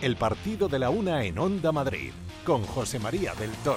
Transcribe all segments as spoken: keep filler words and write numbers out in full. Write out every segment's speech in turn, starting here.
el partido de la una en Onda Madrid, con José María del Toro.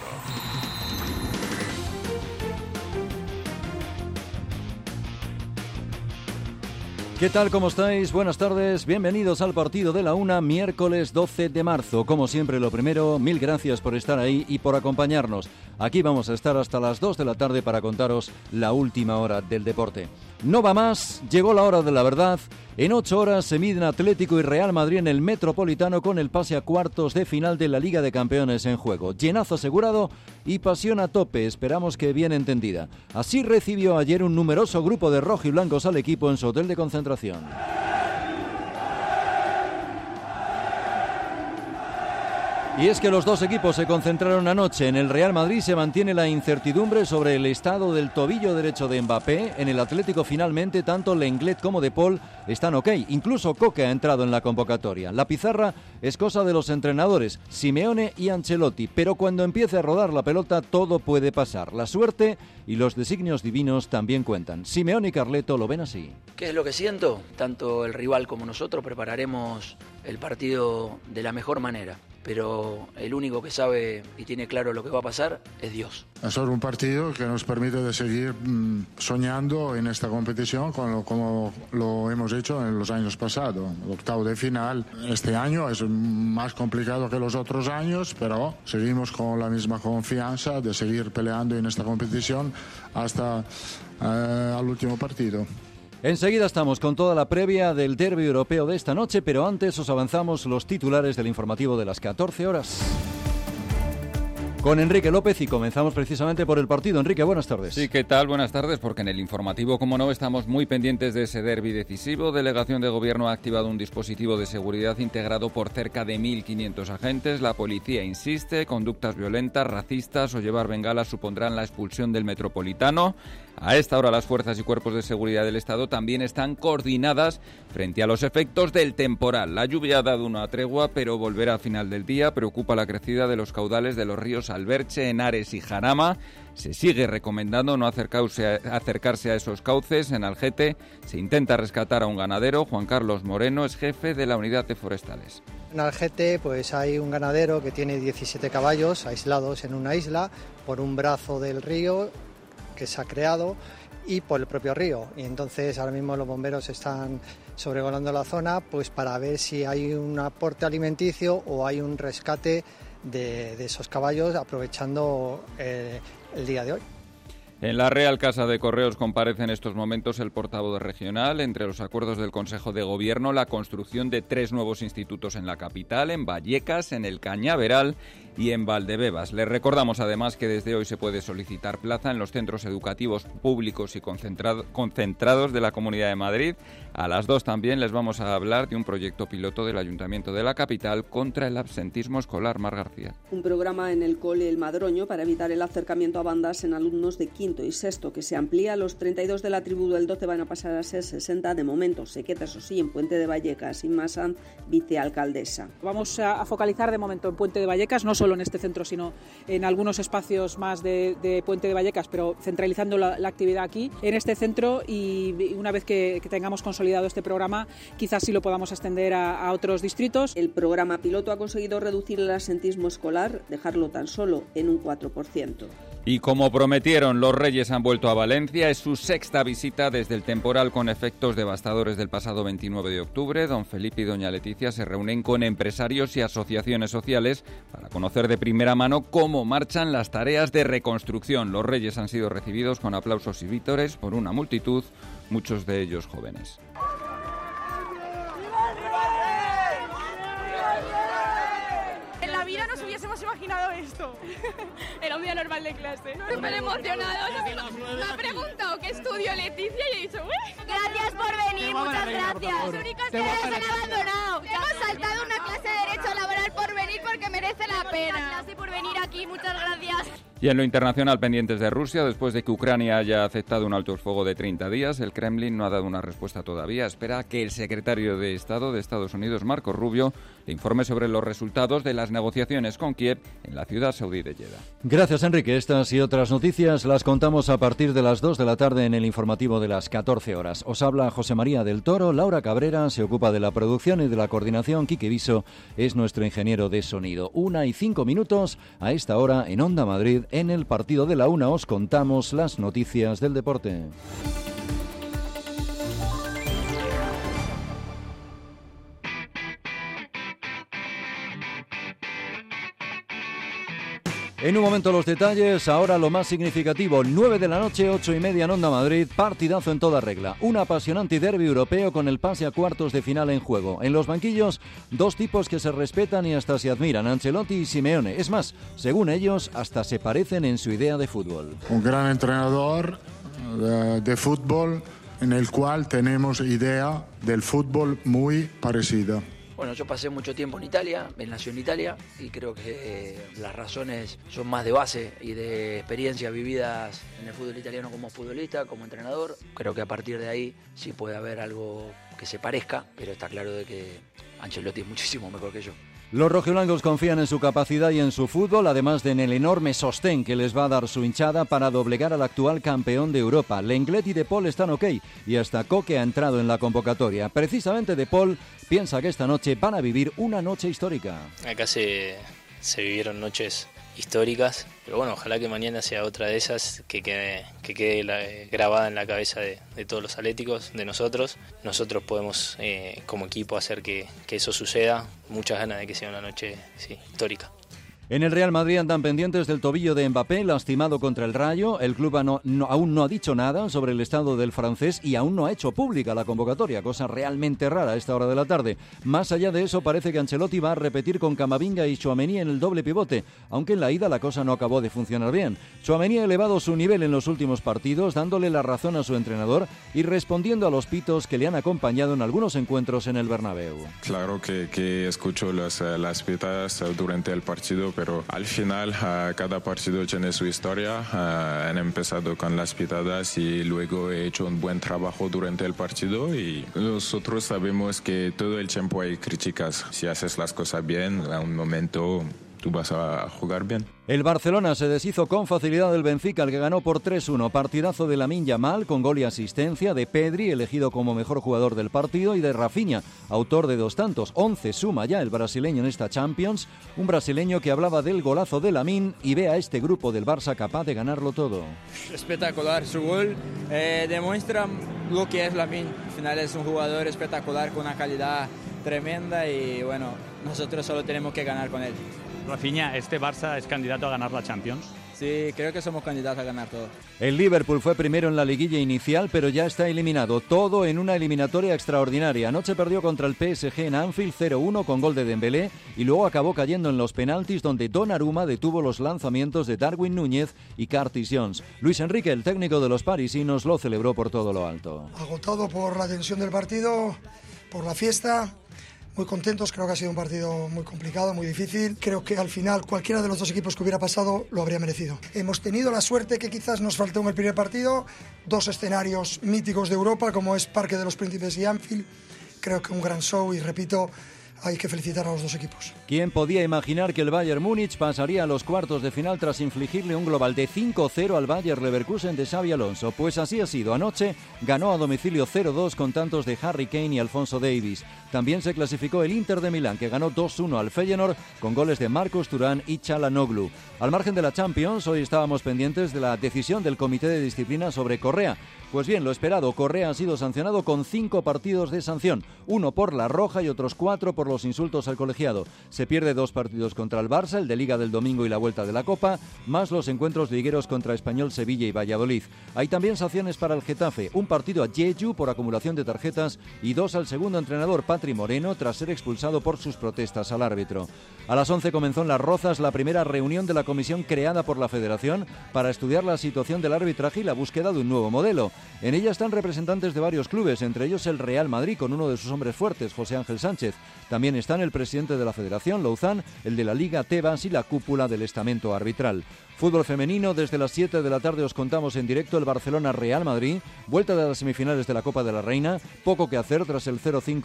¿Qué tal? ¿Cómo estáis? Buenas tardes, bienvenidos al partido de la una, miércoles doce de marzo. Como siempre, lo primero, mil gracias por estar ahí y por acompañarnos. Aquí vamos a estar hasta las dos de la tarde para contaros la última hora del deporte. No va más, llegó la hora de la verdad. En ocho horas se miden Atlético y Real Madrid en el Metropolitano con el pase a cuartos de final de la Liga de Campeones en juego. Llenazo asegurado y pasión a tope, esperamos que bien entendida. Así recibió ayer un numeroso grupo de rojiblancos al equipo en su hotel de concentración. Y es que los dos equipos se concentraron anoche. En el Real Madrid se mantiene la incertidumbre sobre el estado del tobillo derecho de Mbappé. En el Atlético finalmente tanto Lenglet como De Paul están ok. Incluso Coque ha entrado en la convocatoria. La pizarra es cosa de los entrenadores, Simeone y Ancelotti. Pero cuando empiece a rodar la pelota todo puede pasar. La suerte y los designios divinos también cuentan. Simeone y Carleto lo ven así. ¿Qué es lo que siento? Tanto el rival como nosotros prepararemos el partido de la mejor manera. Pero el único que sabe y tiene claro lo que va a pasar es Dios. Es un partido que nos permite de seguir mmm, soñando en esta competición con lo, como lo hemos hecho en los años pasados. El octavo de final este año es más complicado que los otros años, pero seguimos con la misma confianza de seguir peleando en esta competición hasta eh, el último partido. Enseguida estamos con toda la previa del derbi europeo de esta noche, pero antes os avanzamos los titulares del informativo de las catorce horas. Con Enrique López y comenzamos precisamente por el partido. Enrique, buenas tardes. Sí, ¿qué tal? Buenas tardes, porque en el informativo, como no, estamos muy pendientes de ese derbi decisivo. Delegación de Gobierno ha activado un dispositivo de seguridad integrado por cerca de mil quinientos agentes. La policía insiste, conductas violentas, racistas o llevar bengalas supondrán la expulsión del Metropolitano. A esta hora las fuerzas y cuerpos de seguridad del Estado también están coordinadas frente a los efectos del temporal. La lluvia ha dado una tregua, pero volverá a final del día. Preocupa la crecida de los caudales de los ríos Alberche, Henares y Jarama. Se sigue recomendando no acercarse a, acercarse a esos cauces. En Algete se intenta rescatar a un ganadero. Juan Carlos Moreno es jefe de la unidad de forestales. En Algete pues hay un ganadero que tiene diecisiete caballos aislados en una isla por un brazo del río que se ha creado y por el propio río, y entonces ahora mismo los bomberos están sobrevolando la zona pues para ver si hay un aporte alimenticio o hay un rescate de, de esos caballos aprovechando eh, el día de hoy. En la Real Casa de Correos comparece en estos momentos el portavoz regional. Entre los acuerdos del Consejo de Gobierno, la construcción de tres nuevos institutos en la capital, en Vallecas, en el Cañaveral y en Valdebebas. Les recordamos además que desde hoy se puede solicitar plaza en los centros educativos públicos y concentrado, concentrados de la Comunidad de Madrid. A las dos también les vamos a hablar de un proyecto piloto del Ayuntamiento de la capital contra el absentismo escolar. Mar García. Un programa en el Cole El Madroño para evitar el acercamiento a bandas en alumnos de quinto y sexto, que se amplía. Los treinta y dos de la tribu del doce van a pasar a ser sesenta de momento. Se queda, eso sí, en Puente de Vallecas. Inma Sanz, vicealcaldesa. Vamos a focalizar de momento en Puente de Vallecas, no solo en este centro, sino en algunos espacios más de, de Puente de Vallecas, pero centralizando la, la actividad aquí, en este centro, y una vez que, que tengamos consolidado este programa, quizás sí lo podamos extender a, a otros distritos. El programa piloto ha conseguido reducir el absentismo escolar, dejarlo tan solo en un cuatro por ciento. Y como prometieron, los Reyes han vuelto a Valencia. Es su sexta visita desde el temporal con efectos devastadores del pasado veintinueve de octubre. Don Felipe y doña Leticia se reúnen con empresarios y asociaciones sociales para conocer de primera mano cómo marchan las tareas de reconstrucción. Los Reyes han sido recibidos con aplausos y vítores por una multitud, muchos de ellos jóvenes. En la vida nos hubiésemos imaginado esto. Era un día normal de clase. Súper emocionados. Me ha preguntado qué estudio Leticia y he dicho, uy, gracias por venir, muchas gracias. Los únicos que nos han abandonado. Hemos saltado una clase de Derecho Laboral por venir porque merece la pena. Gracias por venir aquí, muchas gracias. Y en lo internacional, pendientes de Rusia, después de que Ucrania haya aceptado un alto el fuego de treinta días, el Kremlin no ha dado una respuesta todavía. Espera que el secretario de Estado de Estados Unidos, Marco Rubio, Le informe sobre los resultados de las negociaciones con Kiev en la ciudad saudí de Jeddah. Gracias, Enrique. Estas y otras noticias las contamos a partir de las dos de la tarde en el informativo de las catorce horas. Os habla José María del Toro, Laura Cabrera se ocupa de la producción y de la coordinación, Quique Viso es nuestro ingeniero de sonido. Una y cinco minutos a esta hora en Onda Madrid, en el partido de la una os contamos las noticias del deporte. En un momento los detalles, ahora lo más significativo, nueve de la noche, ocho y media en Onda Madrid, partidazo en toda regla. Un apasionante derbi europeo con el pase a cuartos de final en juego. En los banquillos, dos tipos que se respetan y hasta se admiran, Ancelotti y Simeone. Es más, según ellos, hasta se parecen en su idea de fútbol. Un gran entrenador de, de fútbol en el cual tenemos idea del fútbol muy parecida. Bueno, yo pasé mucho tiempo en Italia, él nació en Italia y creo que eh, las razones son más de base y de experiencias vividas en el fútbol italiano como futbolista, como entrenador. Creo que a partir de ahí sí puede haber algo que se parezca, pero está claro de que Ancelotti es muchísimo mejor que yo. Los rojiblancos confían en su capacidad y en su fútbol, además de en el enorme sostén que les va a dar su hinchada para doblegar al actual campeón de Europa. Lenglet y De Paul están ok y hasta Coque ha entrado en la convocatoria. Precisamente De Paul piensa que esta noche van a vivir una noche histórica. Acá se, se vivieron noches históricas, pero bueno, ojalá que mañana sea otra de esas que quede, que quede la, grabada en la cabeza de, de todos los atléticos, de nosotros. Nosotros podemos eh, como equipo hacer que, que eso suceda. Muchas ganas de que sea una noche sí, histórica. En el Real Madrid andan pendientes del tobillo de Mbappé, lastimado contra el Rayo. El club no, no, aún no ha dicho nada sobre el estado del francés y aún no ha hecho pública la convocatoria, cosa realmente rara a esta hora de la tarde. Más allá de eso, parece que Ancelotti va a repetir con Camavinga y Tchouaméni en el doble pivote, aunque en la ida la cosa no acabó de funcionar bien. Tchouaméni ha elevado su nivel en los últimos partidos, dándole la razón a su entrenador y respondiendo a los pitos que le han acompañado en algunos encuentros en el Bernabéu. Claro que, que escucho las, las pitas durante el partido, pero al final uh, cada partido tiene su historia. Uh, han empezado con las pitadas y luego he hecho un buen trabajo durante el partido y nosotros sabemos que todo el tiempo hay críticas. Si haces las cosas bien, a un momento tú vas a jugar bien. El Barcelona se deshizo con facilidad del Benfica, al que ganó por tres uno. Partidazo de Lamine Yamal con gol y asistencia, de Pedri, elegido como mejor jugador del partido, y de Rafinha, autor de dos tantos. once suma ya el brasileño en esta Champions, un brasileño que hablaba del golazo de Lamine y ve a este grupo del Barça capaz de ganarlo todo. Espectacular su gol, eh, demuestra lo que es Lamine. Al final es un jugador espectacular con una calidad tremenda y bueno, nosotros solo tenemos que ganar con él. Rafinha, ¿este Barça es candidato a ganar la Champions? Sí, creo que somos candidatos a ganar todo. El Liverpool fue primero en la liguilla inicial, pero ya está eliminado. Todo en una eliminatoria extraordinaria. Anoche perdió contra el P S G en Anfield cero uno con gol de Dembélé y luego acabó cayendo en los penaltis, donde Donnarumma detuvo los lanzamientos de Darwin Núñez y Curtis Jones. Luis Enrique, el técnico de los parisinos, lo celebró por todo lo alto. Agotado por la tensión del partido, por la fiesta. Muy contentos, creo que ha sido un partido muy complicado, muy difícil. Creo que al final cualquiera de los dos equipos que hubiera pasado lo habría merecido. Hemos tenido la suerte que quizás nos faltó en el primer partido, dos escenarios míticos de Europa como es Parque de los Príncipes y Anfield. Creo que un gran show y repito, hay que felicitar a los dos equipos. ¿Quién podía imaginar que el Bayern Múnich pasaría a los cuartos de final tras infligirle un global de cinco cero al Bayer Leverkusen de Xabi Alonso? Pues así ha sido. Anoche ganó a domicilio cero dos con tantos de Harry Kane y Alphonso Davies. También se clasificó el Inter de Milán, que ganó dos uno al Feyenoord con goles de Marcos Thuram y Çalhanoğlu. Al margen de la Champions, hoy estábamos pendientes de la decisión del Comité de Disciplina sobre Correa. Pues bien, lo esperado, Correa ha sido sancionado con cinco partidos de sanción, uno por la roja y otros cuatro por los insultos al colegiado. Se pierde dos partidos contra el Barça, el de Liga del domingo y la vuelta de la Copa, más los encuentros ligueros contra Español, Sevilla y Valladolid. Hay también sanciones para el Getafe, un partido a Jeju por acumulación de tarjetas y dos al segundo entrenador, Patri Moreno, tras ser expulsado por sus protestas al árbitro. A las once comenzó en Las Rozas la primera reunión de la comisión creada por la Federación para estudiar la situación del arbitraje y la búsqueda de un nuevo modelo. En ella están representantes de varios clubes, entre ellos el Real Madrid, con uno de sus hombres fuertes, José Ángel Sánchez. También están el presidente de la Federación, Louzán, el de la Liga, Tebas, y la cúpula del estamento arbitral. Fútbol femenino, desde las siete de la tarde os contamos en directo el Barcelona-Real Madrid, vuelta de las semifinales de la Copa de la Reina, poco que hacer tras el cero cinco de la ida.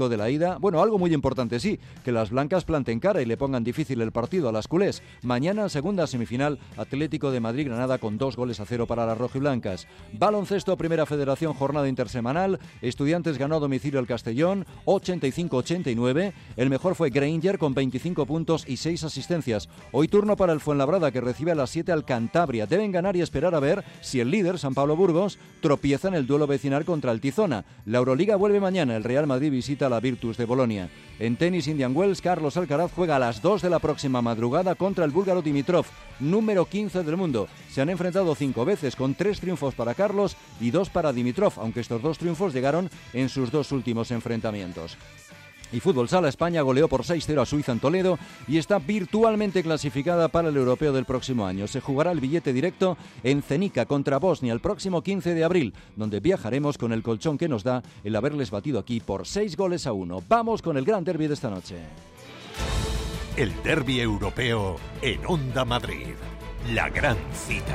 enseguida, bueno, algo muy importante sí, que las blancas planten cara y le pongan difícil el partido a las culés. Mañana, segunda semifinal, Atlético de Madrid-Granada con dos goles a cero para las rojiblancas. Baloncesto, Primera Federación, jornada intersemanal. Estudiantes ganó a domicilio el Castellón, ochenta y cinco a ochenta y nueve. El mejor fue Granger con veinticinco puntos y seis asistencias. Hoy turno para el Fuenlabrada, que recibe a las siete al Cantabria. Deben ganar y esperar a ver si el líder, San Pablo Burgos, tropieza en el duelo vecinal contra el Tizona. La Euroliga vuelve mañana. El Real Madrid visita a la Virtus de Bolonia. En tenis Indian Wells, Carlos Alcaraz juega a las dos de la próxima madrugada contra el búlgaro Dimitrov, número quince del mundo. Se han enfrentado cinco veces, con tres triunfos para Carlos y dos para Dimitrov, aunque estos dos triunfos llegaron en sus dos últimos enfrentamientos. Y Fútbol Sala, España goleó por seis cero a Suiza en Toledo y está virtualmente clasificada para el europeo del próximo año. Se jugará el billete directo en Zenica contra Bosnia el próximo quince de abril, donde viajaremos con el colchón que nos da el haberles batido aquí por seis goles a uno. Vamos con el gran derbi de esta noche. El derbi europeo en Onda Madrid. La gran cita.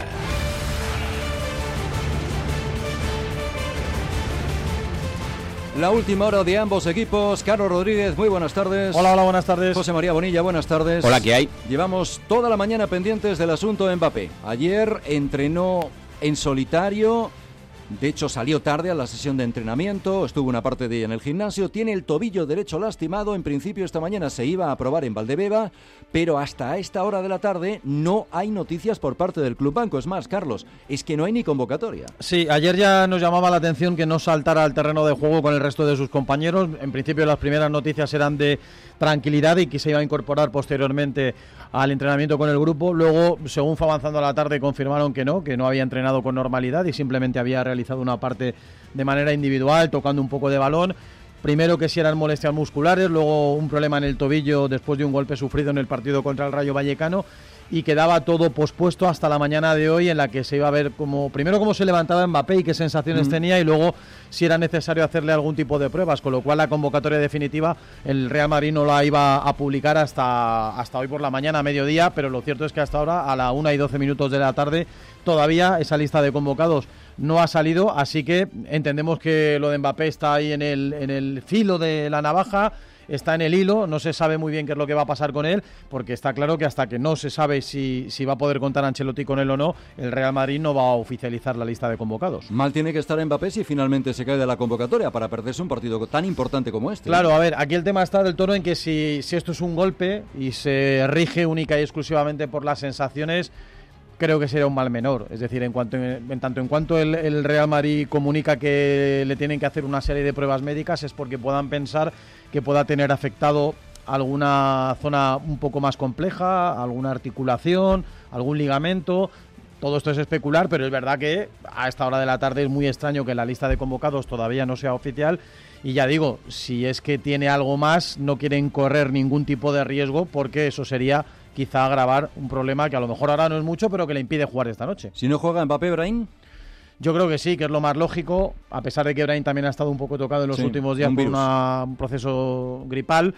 La última hora de ambos equipos. Carlos Rodríguez, muy buenas tardes. Hola, hola, buenas tardes. José María Bonilla, buenas tardes. Hola, ¿qué hay? Llevamos toda la mañana pendientes del asunto Mbappé. Ayer entrenó en solitario. De hecho, salió tarde a la sesión de entrenamiento, estuvo una parte de ella en el gimnasio, tiene el tobillo derecho lastimado, en principio esta mañana se iba a probar en Valdebeba, pero hasta esta hora de la tarde no hay noticias por parte del Club Banco. Es más, Carlos, es que no hay ni convocatoria. Sí, ayer ya nos llamaba la atención que no saltara al terreno de juego con el resto de sus compañeros. En principio las primeras noticias eran de tranquilidad y que se iba a incorporar posteriormente al entrenamiento con el grupo. Luego, según fue avanzando la tarde, confirmaron que no, que no había entrenado con normalidad y simplemente había realizado una parte de manera individual, tocando un poco de balón. Primero que si eran molestias musculares, luego un problema en el tobillo después de un golpe sufrido en el partido contra el Rayo Vallecano, y quedaba todo pospuesto hasta la mañana de hoy, en la que se iba a ver como primero cómo se levantaba Mbappé y qué sensaciones mm. tenía, y luego si era necesario hacerle algún tipo de pruebas, con lo cual la convocatoria definitiva el Real Madrid no la iba a publicar hasta, hasta hoy por la mañana, a mediodía, pero lo cierto es que hasta ahora, a la una y doce minutos de la tarde, todavía esa lista de convocados no ha salido, así que entendemos que lo de Mbappé está ahí en el, en el filo de la navaja, está en el hilo, no se sabe muy bien qué es lo que va a pasar con él, porque está claro que hasta que no se sabe si, si va a poder contar Ancelotti con él o no, el Real Madrid no va a oficializar la lista de convocados. Mal tiene que estar Mbappé si finalmente se cae de la convocatoria para perderse un partido tan importante como este. Claro, a ver, aquí el tema está del todo en que si, si esto es un golpe y se rige única y exclusivamente por las sensaciones, creo que sería un mal menor. Es decir, en cuanto en, en tanto en cuanto el, el Real Madrid comunica que le tienen que hacer una serie de pruebas médicas, es porque puedan pensar que pueda tener afectado alguna zona un poco más compleja, alguna articulación, algún ligamento. Todo esto es especular, pero es verdad que a esta hora de la tarde es muy extraño que la lista de convocados todavía no sea oficial. Y ya digo, si es que tiene algo más, no quieren correr ningún tipo de riesgo, porque eso sería quizá agravar un problema que a lo mejor ahora no es mucho, pero que le impide jugar esta noche. Si no juega Mbappé, Brahim. Yo creo que sí, que es lo más lógico, a pesar de que Brahim también ha estado un poco tocado en los sí, últimos días un por una, un proceso gripal.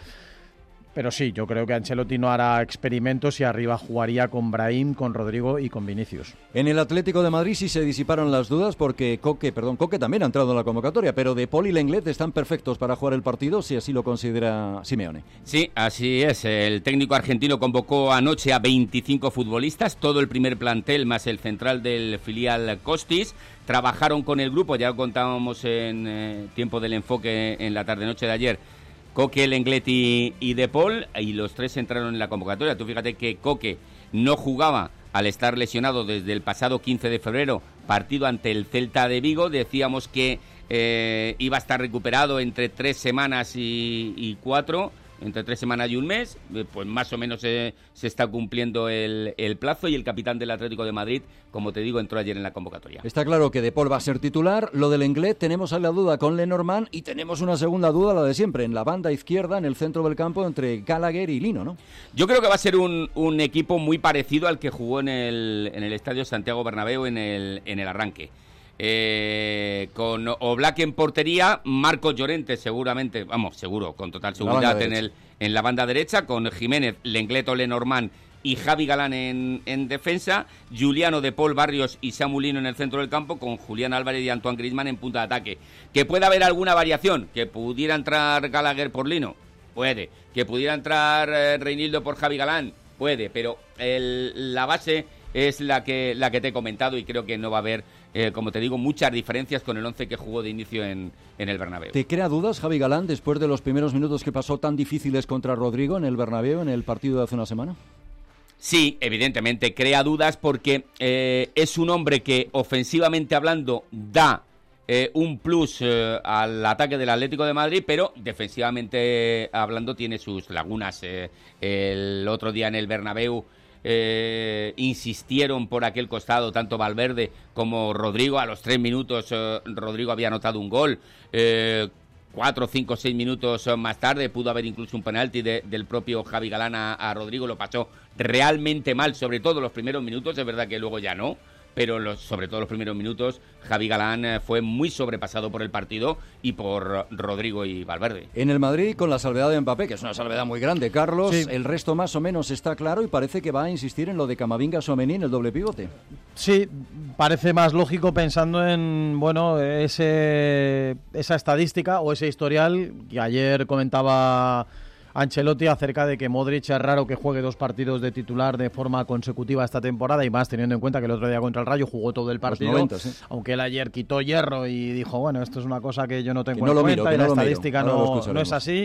Pero sí, yo creo que Ancelotti no hará experimentos y arriba jugaría con Brahim, con Rodrigo y con Vinicius. En el Atlético de Madrid sí se disiparon las dudas porque Coque, perdón, Coque también ha entrado en la convocatoria, pero De Paul y Lenglet están perfectos para jugar el partido, si así lo considera Simeone. Sí, así es. El técnico argentino convocó anoche a veinticinco futbolistas, todo el primer plantel más el central del filial Costis. Trabajaron con el grupo, ya contábamos en eh, tiempo del enfoque en la tarde-noche de ayer, Coque, Lenglet y, y De Paul, y los tres entraron en la convocatoria. Tú fíjate que Coque no jugaba al estar lesionado desde el pasado quince de febrero, partido ante el Celta de Vigo. Decíamos que eh, iba a estar recuperado entre tres semanas y, y cuatro, entre tres semanas y un mes. Pues más o menos se, se está cumpliendo el, el plazo, y el capitán del Atlético de Madrid, como te digo, entró ayer en la convocatoria. Está claro que De Paul va a ser titular. Lo del Lenglet, tenemos ahí la duda con Lenormand, y tenemos una segunda duda, la de siempre, en la banda izquierda, en el centro del campo, entre Gallagher y Lino, ¿no? Yo creo que va a ser un, un equipo muy parecido al que jugó en el, en el Estadio Santiago Bernabéu en el, en el arranque. Eh, con Oblak en portería, Marcos Llorente seguramente, vamos, seguro, con total seguridad en el en la banda derecha, con Jiménez, Lenglet o Lenormand y Javi Galán en, en defensa, Juliano, De Paul, Barrios y Samu Lino en el centro del campo, con Julián Álvarez y Antoine Griezmann en punta de ataque. ¿Que pueda haber alguna variación? ¿Que pudiera entrar Gallagher por Lino? Puede. ¿Que pudiera entrar eh, Reinildo por Javi Galán? Puede, pero el, la base es la que, la que te he comentado y creo que no va a haber, eh, como te digo, muchas diferencias con el once que jugó de inicio en, en el Bernabéu. ¿Te crea dudas Javi Galán después de los primeros minutos que pasó tan difíciles contra Rodrigo en el Bernabéu en el partido de hace una semana? Sí, evidentemente crea dudas porque eh, es un hombre que ofensivamente hablando da eh, un plus eh, al ataque del Atlético de Madrid, pero defensivamente hablando tiene sus lagunas. Eh, el otro día en el Bernabéu eh, insistieron por aquel costado tanto Valverde como Rodrigo. A los tres minutos eh, Rodrigo había anotado un gol. Eh, Cuatro, cinco, seis minutos más tarde pudo haber incluso un penalti de, del propio Javi Galán a, a Rodrigo. Lo pasó realmente mal, sobre todo los primeros minutos. Es verdad que luego ya no, pero los, sobre todo los primeros minutos Javi Galán eh, fue muy sobrepasado por el partido y por Rodrigo y Valverde. En el Madrid, con la salvedad de Mbappé, que es una salvedad muy grande, Carlos, sí. El resto más o menos está claro y parece que va a insistir en lo de Camavinga Tchouaméni en el doble pivote. Sí, parece más lógico pensando en, bueno, ese esa estadística o ese historial que ayer comentaba Ancelotti acerca de que Modric es raro que juegue dos partidos de titular de forma consecutiva esta temporada, y más teniendo en cuenta que el otro día contra el Rayo jugó todo el partido, noventa, sí. Aunque él ayer quitó hierro y dijo, bueno, esto es una cosa que yo no tengo no en cuenta miro, y la no estadística no, no es así.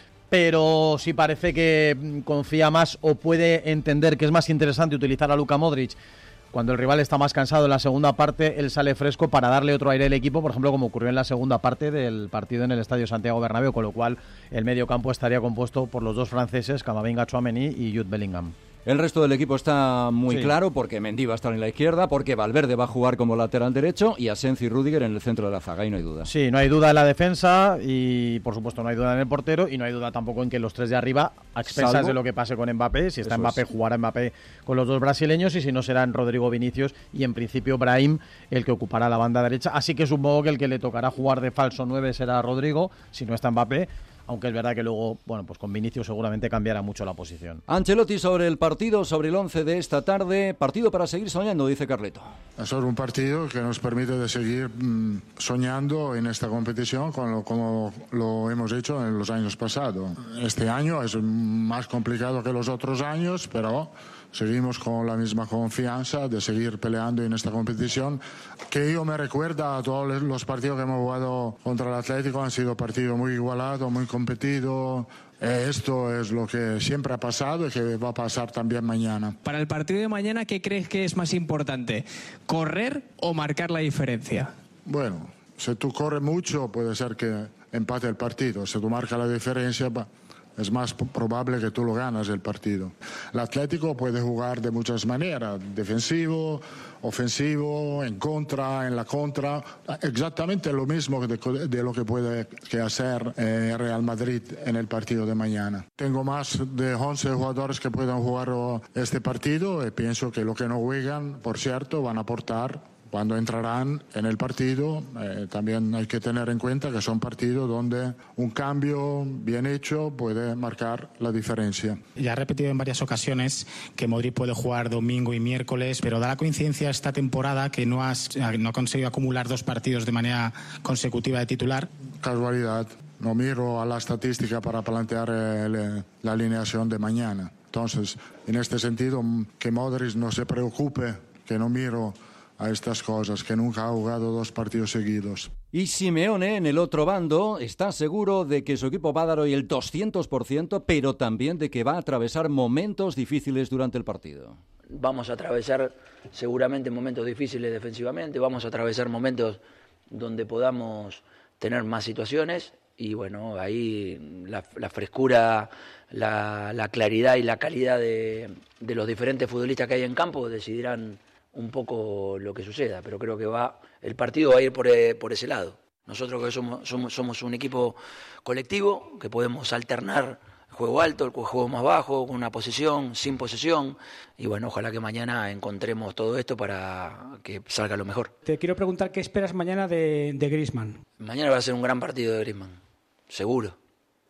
Pero sí parece que confía más o puede entender que es más interesante utilizar a Luka Modric cuando el rival está más cansado en la segunda parte. Él sale fresco para darle otro aire al equipo, por ejemplo, como ocurrió en la segunda parte del partido en el Estadio Santiago Bernabéu, con lo cual el medio campo estaría compuesto por los dos franceses, Camavinga, Tchouaméni y Jude Bellingham. El resto del equipo está muy sí. claro, porque Mendy va a estar en la izquierda, porque Valverde va a jugar como lateral derecho y Asensio y Rüdiger en el centro de la zaga, y no hay duda. Sí, no hay duda en la defensa y, por supuesto, no hay duda en el portero, y no hay duda tampoco en que los tres de arriba, a expensas Salvo. de lo que pase con Mbappé, si está Eso Mbappé, es. jugará Mbappé con los dos brasileños, y si no, serán Rodrigo, Vinicius y, en principio, Brahim el que ocupará la banda derecha. Así que supongo que el que le tocará jugar de falso nueve será Rodrigo, si no está Mbappé. Aunque es verdad que luego, bueno, pues con Vinicius seguramente cambiará mucho la posición. Ancelotti sobre el partido, sobre el once de esta tarde. Partido para seguir soñando, dice Carleto. Es un partido que nos permite de seguir mmm, soñando en esta competición con lo, como lo hemos hecho en los años pasados. Este año es más complicado que los otros años, pero seguimos con la misma confianza de seguir peleando en esta competición, que yo me recuerda a todos los partidos que hemos jugado contra el Atlético. Han sido partidos muy igualados, muy competidos. Esto es lo que siempre ha pasado y que va a pasar también mañana. Para el partido de mañana, ¿qué crees que es más importante? ¿Correr o marcar la diferencia? Bueno, si tú corres mucho, puede ser que empate el partido. Si tú marcas la diferencia, es más probable que tú lo ganas el partido. El Atlético puede jugar de muchas maneras, defensivo, ofensivo, en contra, en la contra, exactamente lo mismo de, de lo que puede que hacer eh, Real Madrid en el partido de mañana. Tengo más de once jugadores que puedan jugar este partido y pienso que los que no juegan, por cierto, van a aportar cuando entrarán en el partido. Eh, también hay que tener en cuenta que son partidos donde un cambio bien hecho puede marcar la diferencia. Ya ha repetido en varias ocasiones que Modric puede jugar domingo y miércoles, pero da la coincidencia esta temporada que no, has, no ha conseguido acumular dos partidos de manera consecutiva de titular. Casualidad. No miro a la estadística para plantear el, la alineación de mañana. Entonces, en este sentido, que Modric no se preocupe, que no miro a estas cosas, que nunca ha jugado dos partidos seguidos. Y Simeone, en el otro bando, está seguro de que su equipo va a dar hoy el doscientos por ciento, pero también de que va a atravesar momentos difíciles durante el partido. Vamos a atravesar seguramente momentos difíciles defensivamente, vamos a atravesar momentos donde podamos tener más situaciones, y bueno, ahí la, la frescura, la, la claridad y la calidad de, de los diferentes futbolistas que hay en campo decidirán un poco lo que suceda, pero creo que va el partido va a ir por, por ese lado. Nosotros que somos, somos, somos un equipo colectivo, que podemos alternar el juego alto, el juego más bajo, con una posesión, sin posesión, y bueno, ojalá que mañana encontremos todo esto para que salga lo mejor. Te quiero preguntar qué esperas mañana de, de Griezmann. Mañana va a ser un gran partido de Griezmann, seguro.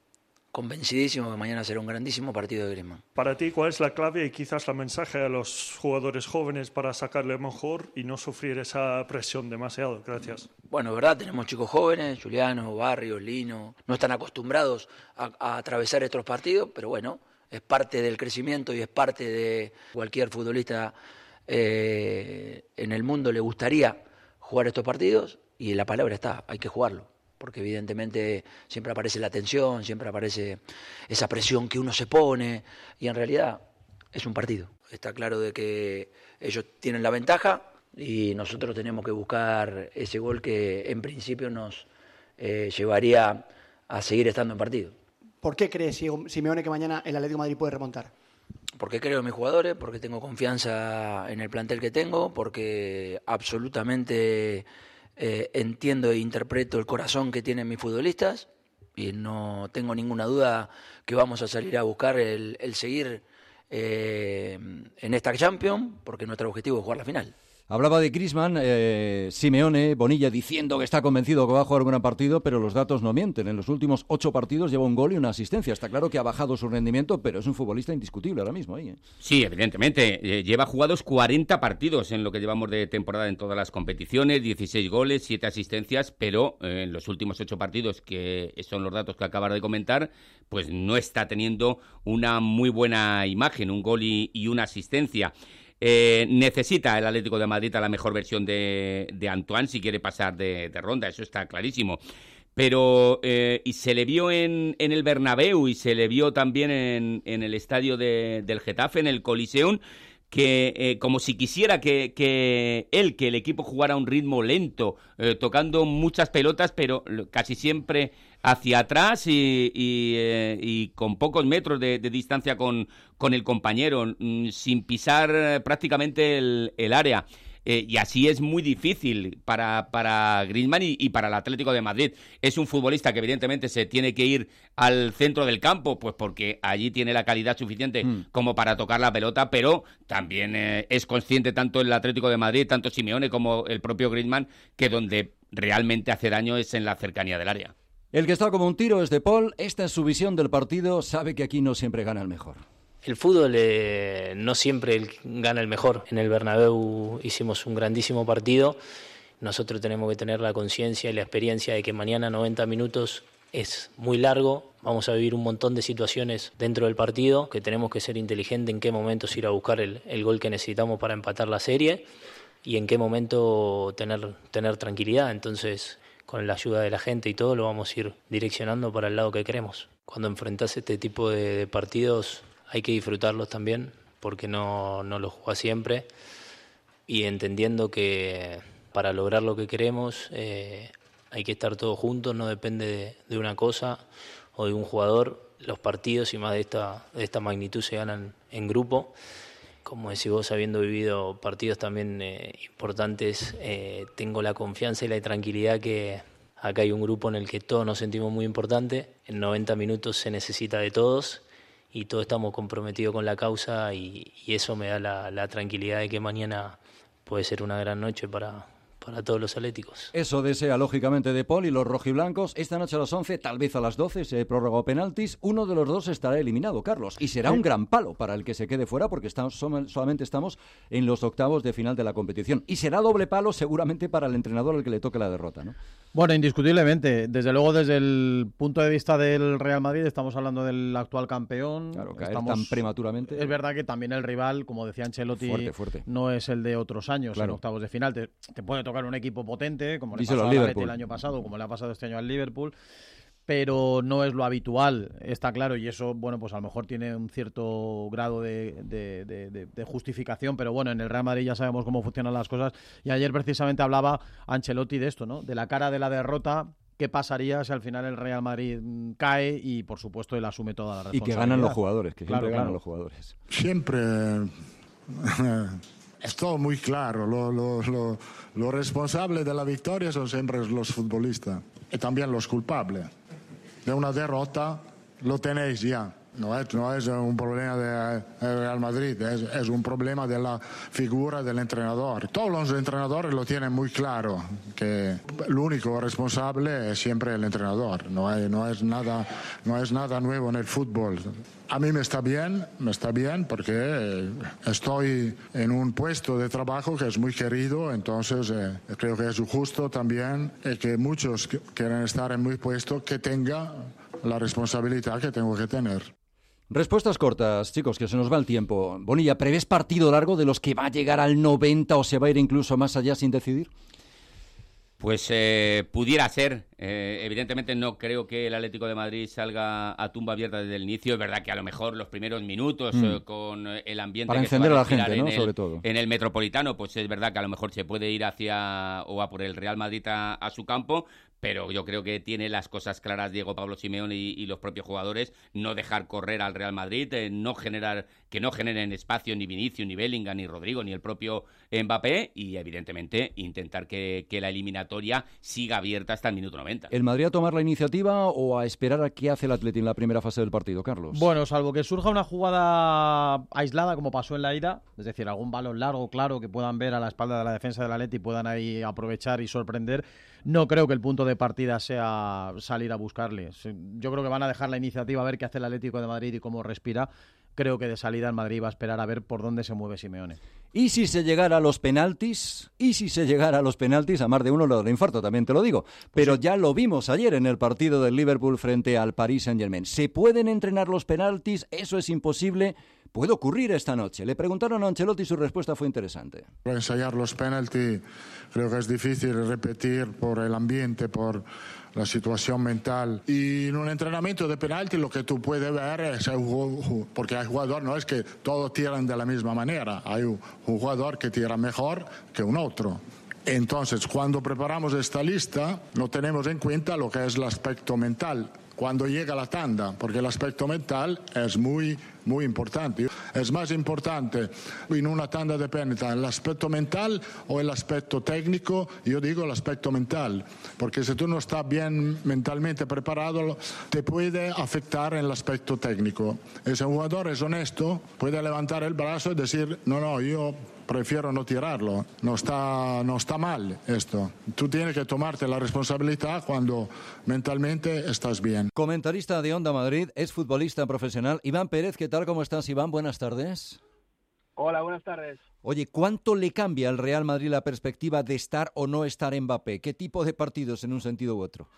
convencidísimo que mañana será un grandísimo partido de Griezmann. Para ti, ¿cuál es la clave y quizás la mensaje a los jugadores jóvenes para sacarle mejor y no sufrir esa presión demasiado? Gracias. Bueno, verdad, tenemos chicos jóvenes, Juliano, Barrios, Lino, no están acostumbrados a, a atravesar estos partidos, pero bueno, es parte del crecimiento y es parte de cualquier futbolista eh, en el mundo le gustaría jugar estos partidos y la palabra está, hay que jugarlo. Porque evidentemente siempre aparece la tensión, siempre aparece esa presión que uno se pone, y en realidad es un partido. Está claro de que ellos tienen la ventaja y nosotros tenemos que buscar ese gol que en principio nos eh, llevaría a seguir estando en partido. ¿Por qué crees, Simeone, que mañana el Atlético de Madrid puede remontar? Porque creo en mis jugadores, porque tengo confianza en el plantel que tengo, porque absolutamente... Eh, entiendo e interpreto el corazón que tienen mis futbolistas y no tengo ninguna duda que vamos a salir a buscar el, el seguir eh, en esta Champions, porque nuestro objetivo es jugar la final. Hablaba de Griezmann, eh, Simeone, Bonilla, diciendo que está convencido que va a jugar un gran partido, pero los datos no mienten. En los últimos ocho partidos lleva un gol y una asistencia. Está claro que ha bajado su rendimiento, pero es un futbolista indiscutible ahora mismo ahí, ¿eh? Sí, evidentemente. Eh, lleva jugados cuarenta partidos en lo que llevamos de temporada en todas las competiciones, dieciséis goles, siete asistencias, pero eh, en los últimos ocho partidos, que son los datos que acabas de comentar, pues no está teniendo una muy buena imagen, un gol y, y una asistencia. Eh, necesita el Atlético de Madrid a la mejor versión de, de Antoine si quiere pasar de, de ronda, eso está clarísimo. Pero eh, y se le vio en, en el Bernabéu y se le vio también en, en el estadio de, del Getafe, en el Coliseum, que eh, como si quisiera que, que él, que el equipo jugara a un ritmo lento, eh, tocando muchas pelotas, pero casi siempre hacia atrás y, y, eh, y con pocos metros de, de distancia con, con el compañero, mm, sin pisar eh, prácticamente el, el área. Eh, y así es muy difícil para, para Griezmann y, y para el Atlético de Madrid. Es un futbolista que evidentemente se tiene que ir al centro del campo, pues porque allí tiene la calidad suficiente mm. como para tocar la pelota, pero también eh, es consciente tanto el Atlético de Madrid, tanto Simeone como el propio Griezmann, que donde realmente hace daño es en la cercanía del área. El que está como un tiro es De Paul. Esta es su visión del partido. Sabe que aquí no siempre gana el mejor. El fútbol eh, no siempre el, gana el mejor. En el Bernabéu hicimos un grandísimo partido. Nosotros tenemos que tener la conciencia y la experiencia de que mañana noventa minutos es muy largo. Vamos a vivir un montón de situaciones dentro del partido, que tenemos que ser inteligentes en qué momentos ir a buscar el, el gol que necesitamos para empatar la serie y en qué momento tener, tener tranquilidad. Entonces, con la ayuda de la gente y todo, lo vamos a ir direccionando para el lado que queremos. Cuando enfrentás este tipo de, de partidos hay que disfrutarlos también, porque no, no los juega siempre, y entendiendo que para lograr lo que queremos eh, hay que estar todos juntos, no depende de, de una cosa o de un jugador. Los partidos, y más de esta, de esta magnitud, se ganan en grupo. Como decís vos, habiendo vivido partidos también eh, importantes, eh, tengo la confianza y la tranquilidad que acá hay un grupo en el que todos nos sentimos muy importantes. En noventa minutos se necesita de todos y todos estamos comprometidos con la causa, y, y eso me da la, la tranquilidad de que mañana puede ser una gran noche para, para todos los atléticos. Eso desea lógicamente De Paul y los rojiblancos. Esta noche a las once, tal vez a las doce, se prorroga penaltis. Uno de los dos estará eliminado, Carlos, y será un gran palo para el que se quede fuera, porque estamos, solamente estamos en los octavos de final de la competición. Y será doble palo seguramente para el entrenador al que le toque la derrota, ¿no? Bueno, indiscutiblemente. Desde luego, desde el punto de vista del Real Madrid, estamos hablando del actual campeón. Claro, caer estamos... tan prematuramente. Es verdad que también el rival, como decía Ancelotti, fuerte, fuerte. no es el de otros años, claro. En octavos de final. Te, te puede tocar un equipo potente, como le pasó al Liverpool el año pasado, como le ha pasado este año al Liverpool, pero no es lo habitual, está claro, y eso, bueno, pues a lo mejor tiene un cierto grado de, de, de, de, de justificación, pero bueno, en el Real Madrid ya sabemos cómo funcionan las cosas, y ayer precisamente hablaba Ancelotti de esto, ¿no? De la cara de la derrota. ¿Qué pasaría si al final el Real Madrid cae? Y por supuesto él asume toda la responsabilidad. Y que ganan los jugadores, que claro, siempre claro. ganan los jugadores. Siempre es todo muy claro. Lo, lo, lo, lo responsable de la victoria son siempre los futbolistas y también los culpables. De una derrota lo tenéis ya. No es, no es un problema del Real Madrid, es, es un problema de la figura del entrenador. Todos los entrenadores lo tienen muy claro, que el único responsable es siempre el entrenador. No, hay, no, es nada, no es nada nuevo en el fútbol. A mí me está bien, me está bien porque estoy en un puesto de trabajo que es muy querido, entonces eh, creo que es justo también eh, que muchos que quieren estar en mi puesto que tenga la responsabilidad que tengo que tener. Respuestas cortas, chicos, que se nos va el tiempo. Bonilla, ¿prevés partido largo de los que va a llegar al noventa o se va a ir incluso más allá sin decidir? Pues eh, pudiera ser. Eh, evidentemente no creo que el Atlético de Madrid salga a tumba abierta desde el inicio. Es verdad que a lo mejor los primeros minutos mm. eh, con el ambiente para que encender se va a la gente, en ¿no? el, Sobre todo. En el Metropolitano, pues es verdad que a lo mejor se puede ir hacia o a por el Real Madrid a, a su campo. Pero yo creo que tiene las cosas claras Diego Pablo Simeone y, y los propios jugadores, no dejar correr al Real Madrid, eh, no generar que no generen espacio ni Vinicius, ni Bellingham, ni Rodrigo, ni el propio Mbappé, y evidentemente intentar que, que la eliminatoria siga abierta hasta el minuto noventa. ¿El Madrid a tomar la iniciativa o a esperar a qué hace el Atleti en la primera fase del partido, Carlos? Bueno, salvo que surja una jugada aislada como pasó en la ida, es decir, algún balón largo, claro, que puedan ver a la espalda de la defensa del Atleti y puedan ahí aprovechar y sorprender, no creo que el punto de partida sea salir a buscarle. Yo creo que van a dejar la iniciativa a ver qué hace el Atlético de Madrid y cómo respira. Creo que de salida el Madrid va a esperar a ver por dónde se mueve Simeone. ¿Y si se llegara a los penaltis? ¿Y si se llegara a los penaltis? A más de uno lo del infarto, también te lo digo. Pero sí, ya lo vimos ayer en el partido del Liverpool frente al Paris Saint-Germain. ¿Se pueden entrenar los penaltis? ¿Eso es imposible? ¿Puede ocurrir esta noche? Le preguntaron a Ancelotti y su respuesta fue interesante. Para ensayar los penaltis creo que es difícil repetir por el ambiente, por la situación mental. Y en un entrenamiento de penalti lo que tú puedes ver es, porque hay jugadores, no es que todos tiran de la misma manera, hay un jugador que tira mejor que un otro. Entonces, cuando preparamos esta lista, no tenemos en cuenta lo que es el aspecto mental cuando llega la tanda, porque el aspecto mental es muy, muy importante. Es más importante en una tanda de penalti el aspecto mental o el aspecto técnico. Yo digo el aspecto mental, porque si tú no estás bien mentalmente preparado, te puede afectar en el aspecto técnico. Ese jugador es honesto, puede levantar el brazo y decir, no, no, yo prefiero no tirarlo, no está, no está mal esto. Tú tienes que tomarte la responsabilidad cuando mentalmente estás bien. Comentarista de Onda Madrid, es futbolista profesional. Iván Pérez, ¿qué tal? ¿Cómo estás, Iván? Buenas tardes. Hola, buenas tardes. Oye, ¿cuánto le cambia al Real Madrid la perspectiva de estar o no estar Mbappé? ¿Qué tipo de partidos en un sentido u otro?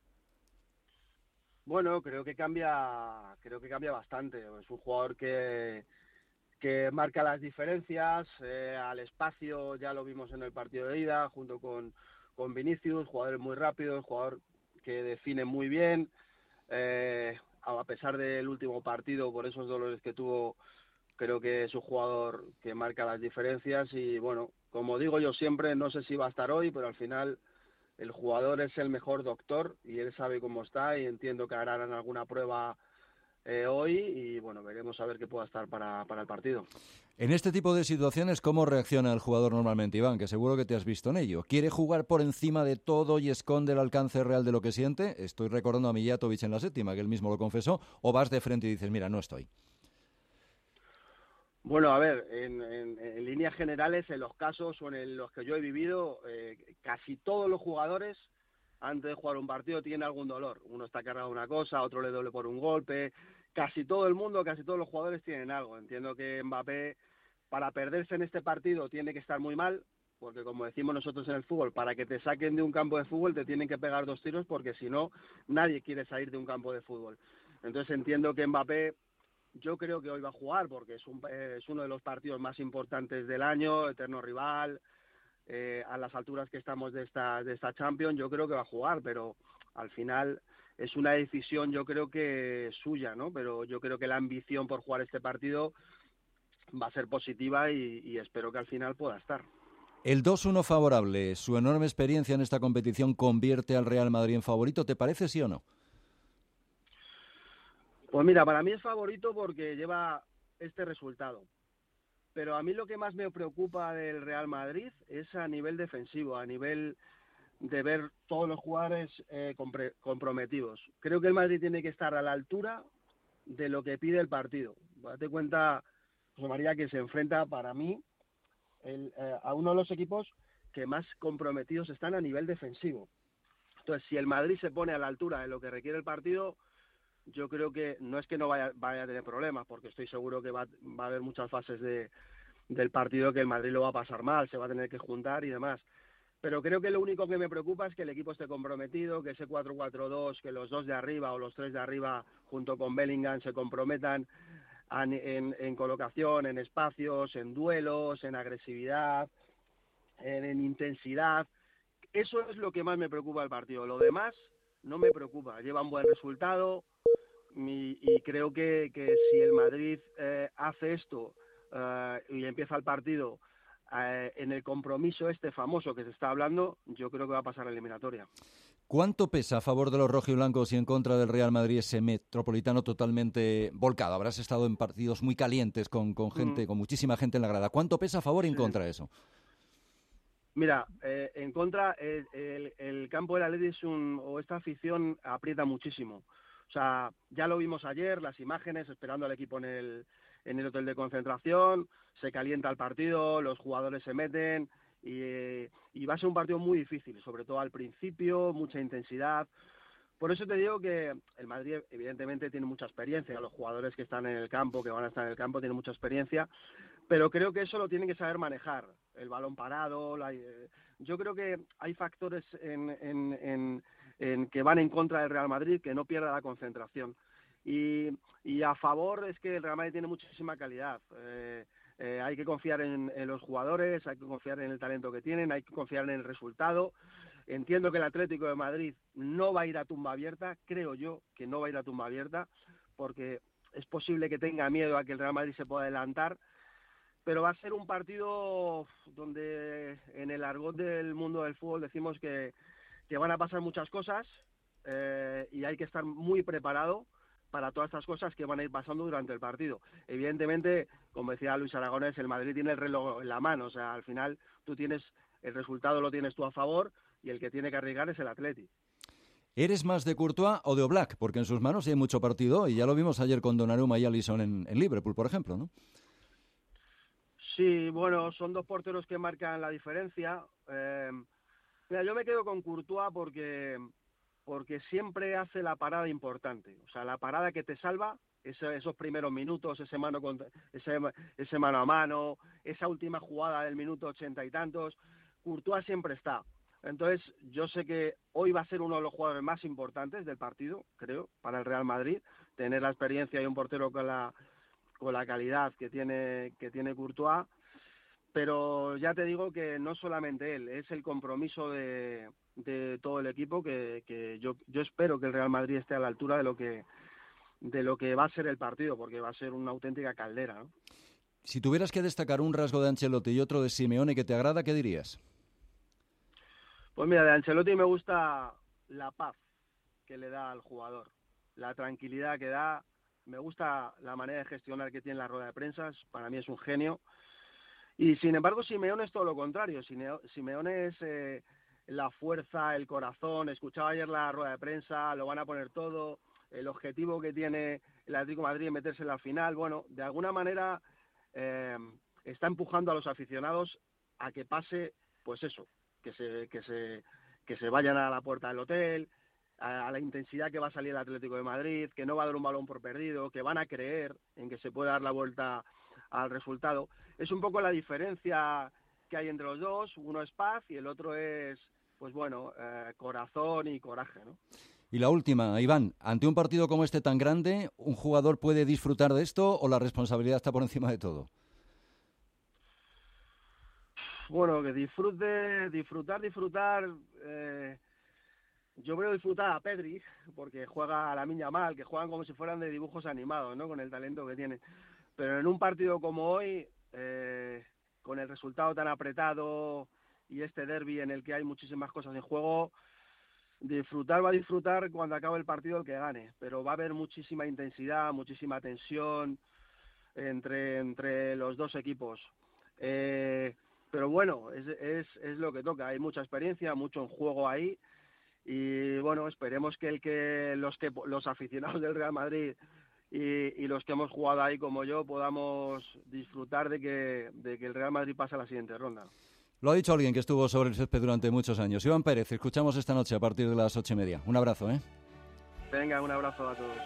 Bueno, creo que cambia, creo que cambia bastante. Es un jugador que que marca las diferencias, eh, al espacio, ya lo vimos en el partido de ida, junto con, con Vinicius, jugadores muy rápidos, jugador que define muy bien, eh, a pesar del último partido, por esos dolores que tuvo, creo que es un jugador que marca las diferencias y bueno, como digo yo siempre, no sé si va a estar hoy, pero al final el jugador es el mejor doctor y él sabe cómo está y entiendo que harán alguna prueba Eh, hoy y bueno, veremos a ver qué pueda estar para, para el partido. En este tipo de situaciones, ¿cómo reacciona el jugador normalmente, Iván? Que seguro que te has visto en ello. ¿Quiere jugar por encima de todo y esconde el alcance real de lo que siente? Estoy recordando a Mijatovic en la séptima, que él mismo lo confesó. ¿O vas de frente y dices, mira, no estoy? Bueno, a ver, en, en, en líneas generales, en los casos o en los que yo he vivido, eh, casi todos los jugadores antes de jugar un partido tiene algún dolor. Uno está cargado de una cosa, otro le duele por un golpe. Casi todo el mundo, casi todos los jugadores tienen algo. Entiendo que Mbappé, para perderse en este partido, tiene que estar muy mal, porque como decimos nosotros en el fútbol, para que te saquen de un campo de fútbol te tienen que pegar dos tiros, porque si no, nadie quiere salir de un campo de fútbol. Entonces entiendo que Mbappé, yo creo que hoy va a jugar, porque es, un, es uno de los partidos más importantes del año, eterno rival. Eh, a las alturas que estamos de esta de esta Champions, yo creo que va a jugar, pero al final es una decisión yo creo que suya, ¿no? Pero yo creo que la ambición por jugar este partido va a ser positiva y, y espero que al final pueda estar. El dos uno favorable, su enorme experiencia en esta competición convierte al Real Madrid en favorito, ¿te parece sí o no? Pues mira, para mí es favorito porque lleva este resultado. Pero a mí lo que más me preocupa del Real Madrid es a nivel defensivo, a nivel de ver todos los jugadores eh, compre- comprometidos. Creo que el Madrid tiene que estar a la altura de lo que pide el partido. Date cuenta, José María, que se enfrenta para mí el, eh, a uno de los equipos que más comprometidos están a nivel defensivo. Entonces, si el Madrid se pone a la altura de lo que requiere el partido, yo creo que no es que no vaya, vaya a tener problemas, porque estoy seguro que va, va a haber muchas fases de, del partido que el Madrid lo va a pasar mal, se va a tener que juntar y demás. Pero creo que lo único que me preocupa es que el equipo esté comprometido, que ese cuatro cuatro dos, que los dos de arriba o los tres de arriba junto con Bellingham se comprometan en, en, en colocación, en espacios, en duelos, en agresividad, en, en intensidad. Eso es lo que más me preocupa del partido. Lo demás no me preocupa. Lleva un buen resultado y, y creo que, que si el Madrid eh, hace esto eh, y empieza el partido Eh, en el compromiso este famoso que se está hablando, yo creo que va a pasar la eliminatoria. ¿Cuánto pesa a favor de los rojiblancos y en contra del Real Madrid ese Metropolitano totalmente volcado? Habrás estado en partidos muy calientes con, con gente, mm. con muchísima gente en la grada. ¿Cuánto pesa a favor y en sí. contra de eso? Mira, eh, en contra, el, el, el campo del Atleti es un, o esta afición aprieta muchísimo. O sea, ya lo vimos ayer, las imágenes, esperando al equipo en el, en el hotel de concentración, se calienta el partido, los jugadores se meten y, y va a ser un partido muy difícil, sobre todo al principio, mucha intensidad. Por eso te digo que el Madrid evidentemente tiene mucha experiencia, los jugadores que están en el campo, que van a estar en el campo, tienen mucha experiencia, pero creo que eso lo tienen que saber manejar, el balón parado. La, yo creo que hay factores en, en, en, en que van en contra del Real Madrid, que no pierda la concentración. Y, y a favor es que el Real Madrid tiene muchísima calidad. Eh, eh, hay que confiar en, en los jugadores, hay que confiar en el talento que tienen, hay que confiar en el resultado. Entiendo que el Atlético de Madrid no va a ir a tumba abierta, creo yo que no va a ir a tumba abierta, porque es posible que tenga miedo a que el Real Madrid se pueda adelantar, pero va a ser un partido donde en el argot del mundo del fútbol decimos que, que van a pasar muchas cosas eh, y hay que estar muy preparado para todas estas cosas que van a ir pasando durante el partido. Evidentemente, como decía Luis Aragonés, el Madrid tiene el reloj en la mano, o sea, al final tú tienes, el resultado lo tienes tú a favor y el que tiene que arriesgar es el Atleti. ¿Eres más de Courtois o de Oblak? Porque en sus manos hay mucho partido y ya lo vimos ayer con Donnarumma y Alisson en, en Liverpool, por ejemplo, ¿no? Sí, bueno, son dos porteros que marcan la diferencia. Eh, mira, yo me quedo con Courtois porque... porque siempre hace la parada importante, o sea, la parada que te salva, ese, esos primeros minutos, ese mano, contra, ese, ese mano a mano, esa última jugada del minuto ochenta y tantos, Courtois siempre está. Entonces, yo sé que hoy va a ser uno de los jugadores más importantes del partido, creo, para el Real Madrid, tener la experiencia y un portero con la, con la calidad que tiene, que tiene Courtois, pero ya te digo que no solamente él, es el compromiso de... de todo el equipo que, que yo, yo espero que el Real Madrid esté a la altura de lo que de lo que va a ser el partido, porque va a ser una auténtica caldera, ¿no? Si tuvieras que destacar un rasgo de Ancelotti y otro de Simeone que te agrada, ¿qué dirías? Pues mira, de Ancelotti me gusta la paz que le da al jugador, la tranquilidad que da, me gusta la manera de gestionar que tiene la rueda de prensa, para mí es un genio, y sin embargo Simeone es todo lo contrario, Simeone es... Eh, la fuerza, el corazón. Escuchaba ayer la rueda de prensa, lo van a poner todo, el objetivo que tiene el Atlético de Madrid es meterse en la final. Bueno, de alguna manera eh, está empujando a los aficionados a que pase, pues eso, que se, que se, que se vayan a la puerta del hotel, a, a la intensidad que va a salir el Atlético de Madrid, que no va a dar un balón por perdido, que van a creer en que se puede dar la vuelta al resultado. Es un poco la diferencia que hay entre los dos, uno es paz y el otro es, pues bueno, eh, corazón y coraje, ¿no? Y la última, Iván, ante un partido como este tan grande, ¿un jugador puede disfrutar de esto o la responsabilidad está por encima de todo? Bueno, que disfrute, disfrutar, disfrutar, eh, yo veo disfrutar a Pedri, porque juega a la Lamine Yamal, que juegan como si fueran de dibujos animados, ¿no? Con el talento que tienen. Pero en un partido como hoy, eh, con el resultado tan apretado y este derbi en el que hay muchísimas cosas en juego, disfrutar va a disfrutar cuando acabe el partido el que gane, pero va a haber muchísima intensidad, muchísima tensión entre, entre los dos equipos. Eh, pero bueno, es, es, es lo que toca, hay mucha experiencia, mucho en juego ahí, y bueno, esperemos que el que los que los aficionados del Real Madrid y, y los que hemos jugado ahí como yo podamos disfrutar de que, de que el Real Madrid pase a la siguiente ronda. Lo ha dicho alguien que estuvo sobre el césped durante muchos años. Iván Pérez, escuchamos esta noche a partir de las ocho y media. Un abrazo, ¿eh? Venga, un abrazo a todos.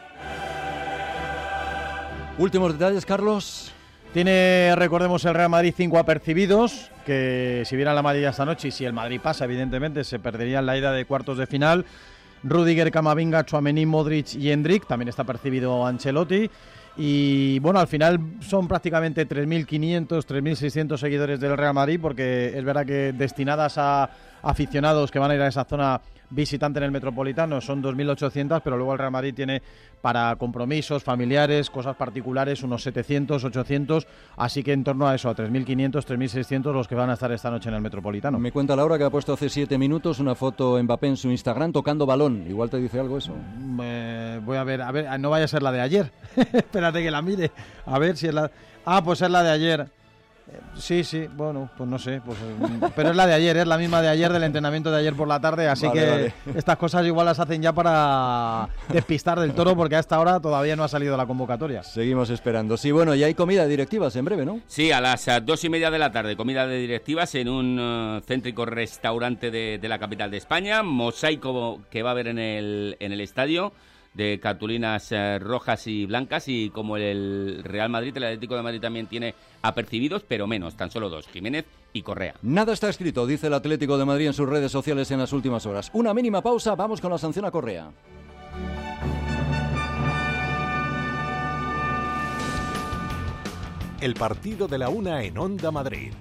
Últimos detalles, Carlos. Tiene, recordemos, el Real Madrid cinco apercibidos, que si vieran la Madrid esta noche y si el Madrid pasa, evidentemente, se perderían la ida de cuartos de final. Rüdiger, Camavinga, Tchouaméni, Modric y Endrick. También está percibido Ancelotti. Y bueno, al final son prácticamente tres mil quinientos, tres mil seiscientos seguidores del Real Madrid, porque es verdad que destinadas a aficionados que van a ir a esa zona visitante en el Metropolitano son dos mil ochocientos, pero luego el Real Madrid tiene para compromisos familiares, cosas particulares, unos setecientos, ochocientos, así que en torno a eso, a tres mil quinientos, tres mil seiscientos los que van a estar esta noche en el Metropolitano. Me cuenta Laura que ha puesto hace siete minutos una foto Mbappé en su Instagram tocando balón. Igual te dice algo eso. Eh, voy a ver, a ver, no vaya a ser la de ayer. Espérate que la mire, a ver si es la... Ah, pues es la de ayer. Sí, sí, bueno, pues no sé, pues, pero es la de ayer, es la misma de ayer, del entrenamiento de ayer por la tarde, así vale, que vale. Estas cosas igual las hacen ya para despistar del Toro, porque a esta hora todavía no ha salido la convocatoria. Seguimos esperando. Sí, bueno, y hay comida de directivas en breve, ¿no? Sí, a las uh, dos y media de la tarde, comida de directivas en un uh, céntrico restaurante de, de la capital de España, mosaico que va a haber en el, en el estadio, de cartulinas eh, rojas y blancas, y como el Real Madrid, el Atlético de Madrid también tiene apercibidos, pero menos, tan solo dos, Jiménez y Correa. Nada está escrito, dice el Atlético de Madrid en sus redes sociales en las últimas horas. Una mínima pausa, vamos con la sanción a Correa. El partido de la una en Onda Madrid.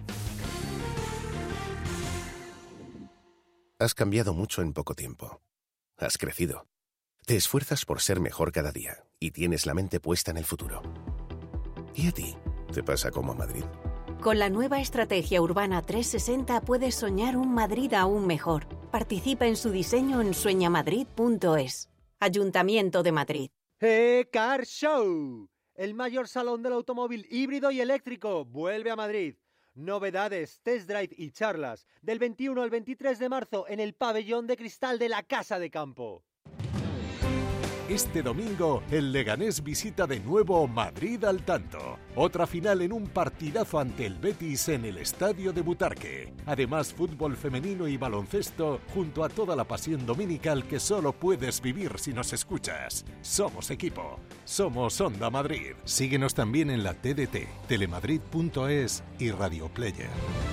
Has cambiado mucho en poco tiempo. Has crecido. Te esfuerzas por ser mejor cada día y tienes la mente puesta en el futuro. ¿Y a ti? ¿Te pasa como a Madrid? Con la nueva estrategia urbana trescientos sesenta puedes soñar un Madrid aún mejor. Participa en su diseño en sueña madrid punto es. Ayuntamiento de Madrid. E-Car Show. El mayor salón del automóvil híbrido y eléctrico vuelve a Madrid. Novedades, test drive y charlas del veintiuno al veintitrés de marzo en el pabellón de cristal de la Casa de Campo. Este domingo, el Leganés visita de nuevo Madrid al tanto. Otra final en un partidazo ante el Betis en el Estadio de Butarque. Además, fútbol femenino y baloncesto, junto a toda la pasión dominical que solo puedes vivir si nos escuchas. Somos equipo. Somos Onda Madrid. Síguenos también en la T D T, telemadrid punto es y Radio Player.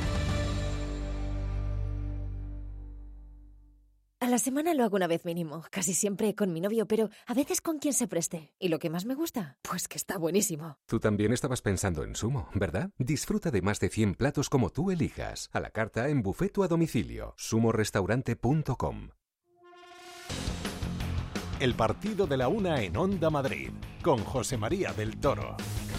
A la semana lo hago una vez mínimo, casi siempre con mi novio, pero a veces con quien se preste. ¿Y lo que más me gusta? Pues que está buenísimo. Tú también estabas pensando en Sumo, ¿verdad? Disfruta de más de cien platos como tú elijas, a la carta, en buffet o a domicilio. sumo restaurante punto com. El partido de la una en Onda Madrid, con José María del Toro.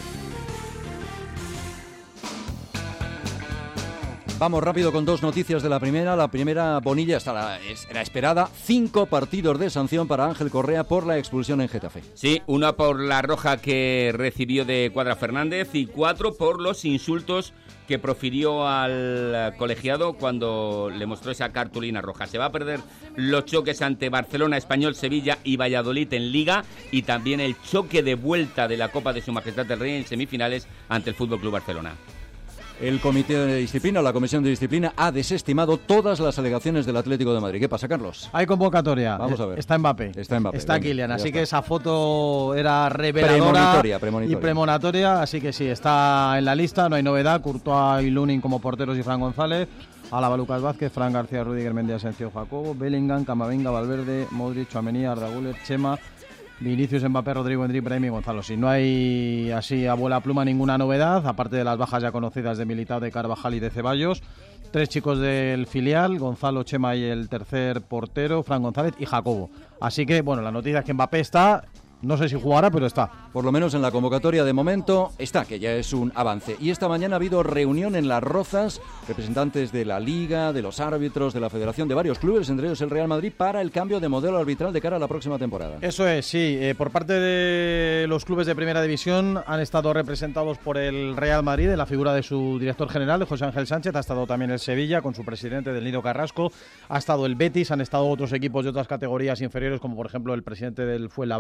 Vamos rápido con dos noticias de la primera. La primera, Bonilla, está la, era esperada. Cinco partidos de sanción para Ángel Correa por la expulsión en Getafe. Sí, una por la roja que recibió de Cuadra Fernández y cuatro por los insultos que profirió al colegiado cuando le mostró esa cartulina roja. Se va a perder los choques ante Barcelona, Español, Sevilla y Valladolid en Liga, y también el choque de vuelta de la Copa de Su Majestad el Rey en semifinales ante el F C Barcelona. El Comité de Disciplina, o la Comisión de Disciplina, ha desestimado todas las alegaciones del Atlético de Madrid. ¿Qué pasa, Carlos? Hay convocatoria. Vamos a ver. Está Mbappé. Está Mbappé. Está Venga, Kylian. Así está. que esa foto era reveladora premonitoria, premonitoria. y premonitoria. Así que sí, está en la lista. No hay novedad. Courtois y Lunin como porteros y Fran González. Álava, Lucas Vázquez, Fran García, Rüdiger, Mendy, Asensio, Jacobo, Bellingham, Camavinga, Valverde, Modric, Tchouaméni, Arda Güler, Chema, Vinicius, Mbappé, Rodrigo, Endrick, Brahim y Gonzalo. Si no hay así a vuela pluma ninguna novedad, aparte de las bajas ya conocidas de Militao, de Carvajal y de Ceballos. Tres chicos del filial, Gonzalo, Chema y el tercer portero, Fran González y Jacobo. Así que, bueno, la noticia es que Mbappé está... No sé si jugará, pero está. Por lo menos en la convocatoria de momento está, que ya es un avance. Y esta mañana ha habido reunión en Las Rozas, representantes de la Liga, de los árbitros, de la Federación, de varios clubes, entre ellos el Real Madrid, para el cambio de modelo arbitral de cara a la próxima temporada. Eso es, sí. Eh, por parte de los clubes de Primera División han estado representados por el Real Madrid, en la figura de su director general, de José Ángel Sánchez. Ha estado también el Sevilla, con su presidente, del Nido Carrasco. Ha estado el Betis, han estado otros equipos de otras categorías inferiores, como por ejemplo el presidente del Fuenlabrada.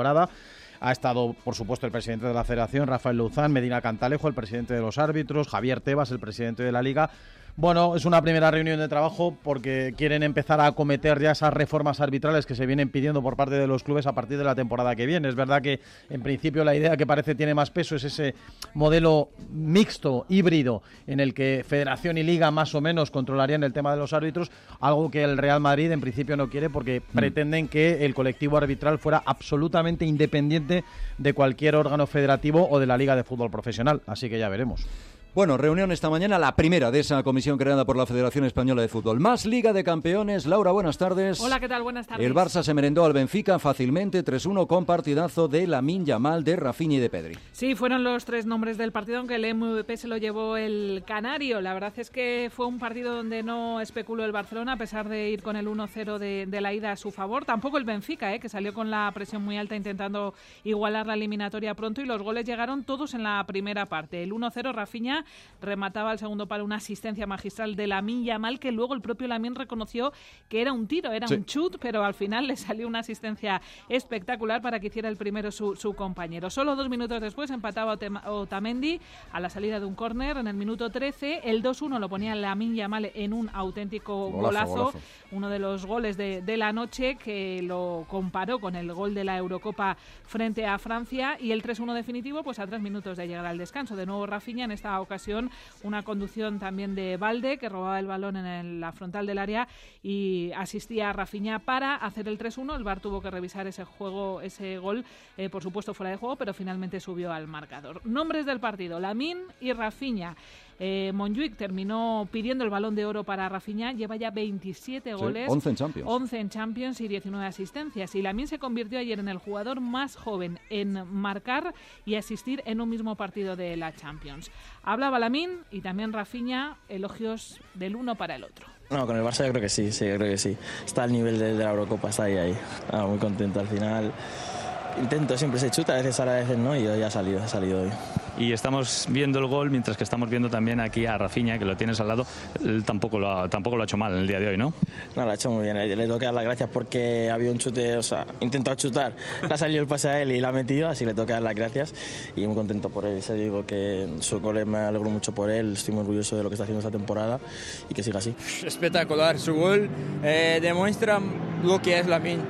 Ha estado, por supuesto, el presidente de la Federación, Rafael Luzán, Medina Cantalejo, el presidente de los árbitros, Javier Tebas, el presidente de la Liga. Bueno, es una primera reunión de trabajo porque quieren empezar a acometer ya esas reformas arbitrales que se vienen pidiendo por parte de los clubes a partir de la temporada que viene. Es verdad que, en principio, la idea que parece tiene más peso es ese modelo mixto, híbrido, en el que Federación y Liga más o menos controlarían el tema de los árbitros, algo que el Real Madrid, en principio, no quiere porque mm. pretenden que el colectivo arbitral fuera absolutamente independiente de cualquier órgano federativo o de la Liga de Fútbol Profesional. Así que ya veremos. Bueno, reunión esta mañana, la primera de esa comisión creada por la Federación Española de Fútbol. Más Liga de Campeones. Laura, buenas tardes. Hola, ¿qué tal? Buenas tardes. El Barça se merendó al Benfica fácilmente tres uno con partidazo de Lamine Yamal, de Rafinha y de Pedri. Sí, fueron los tres nombres del partido, aunque el M V P se lo llevó el canario. La verdad es que fue un partido donde no especuló el Barcelona, a pesar de ir con el uno cero de, de la ida a su favor. Tampoco el Benfica, eh, que salió con la presión muy alta intentando igualar la eliminatoria pronto, y los goles llegaron todos en la primera parte. El uno cero, Rafinha remataba al segundo palo una asistencia magistral de Lamine Yamal, que luego el propio Lamine reconoció que era un tiro, era sí. un chut, pero al final le salió una asistencia espectacular para que hiciera el primero su, su compañero. Solo dos minutos después empataba Otamendi a la salida de un córner en el minuto trece. El dos uno lo ponía Lamine Yamal en un auténtico golazo, golazo, golazo. Uno de los goles de, de la noche, que lo comparó con el gol de la Eurocopa frente a Francia, y el tres uno definitivo pues a tres minutos de llegar al descanso. De nuevo Rafinha, en esta ocasión una conducción también de Balde, que robaba el balón en el, la frontal del área y asistía a Rafinha para hacer el tres uno. El V A R tuvo que revisar ese juego, ese gol, eh, por supuesto fuera de juego, pero finalmente subió al marcador. Nombres del partido: Lamine y Rafinha. Eh, Montjuic terminó pidiendo el Balón de Oro para Rafinha, lleva ya veintisiete goles, sí, once en Champions. once en Champions y diecinueve asistencias. Y Lamine se convirtió ayer en el jugador más joven en marcar y asistir en un mismo partido de la Champions. Hablaba Lamine y también Rafinha, elogios del uno para el otro. No, con el Barça yo creo que sí, sí, yo creo que sí. Está al nivel de, de la Eurocopa, está ahí, ahí. Ah, muy contento al final. Intento, siempre se chuta, a veces ahora, a veces no, y hoy ha salido, ha salido hoy. Y estamos viendo el gol, mientras que estamos viendo también aquí a Rafinha, que lo tienes al lado. Él tampoco lo ha, tampoco lo ha hecho mal en el día de hoy, ¿no? No, lo ha hecho muy bien. Le, le tengo que dar las gracias porque había un chute, o sea, intentado chutar, le ha salido el pase a él y la ha metido, así le tengo que dar las gracias y muy contento por él. Se digo que su gol me alegro mucho por él, estoy muy orgulloso de lo que está haciendo esta temporada y que siga así. Espectacular, su gol eh, demuestra lo que es Lamine.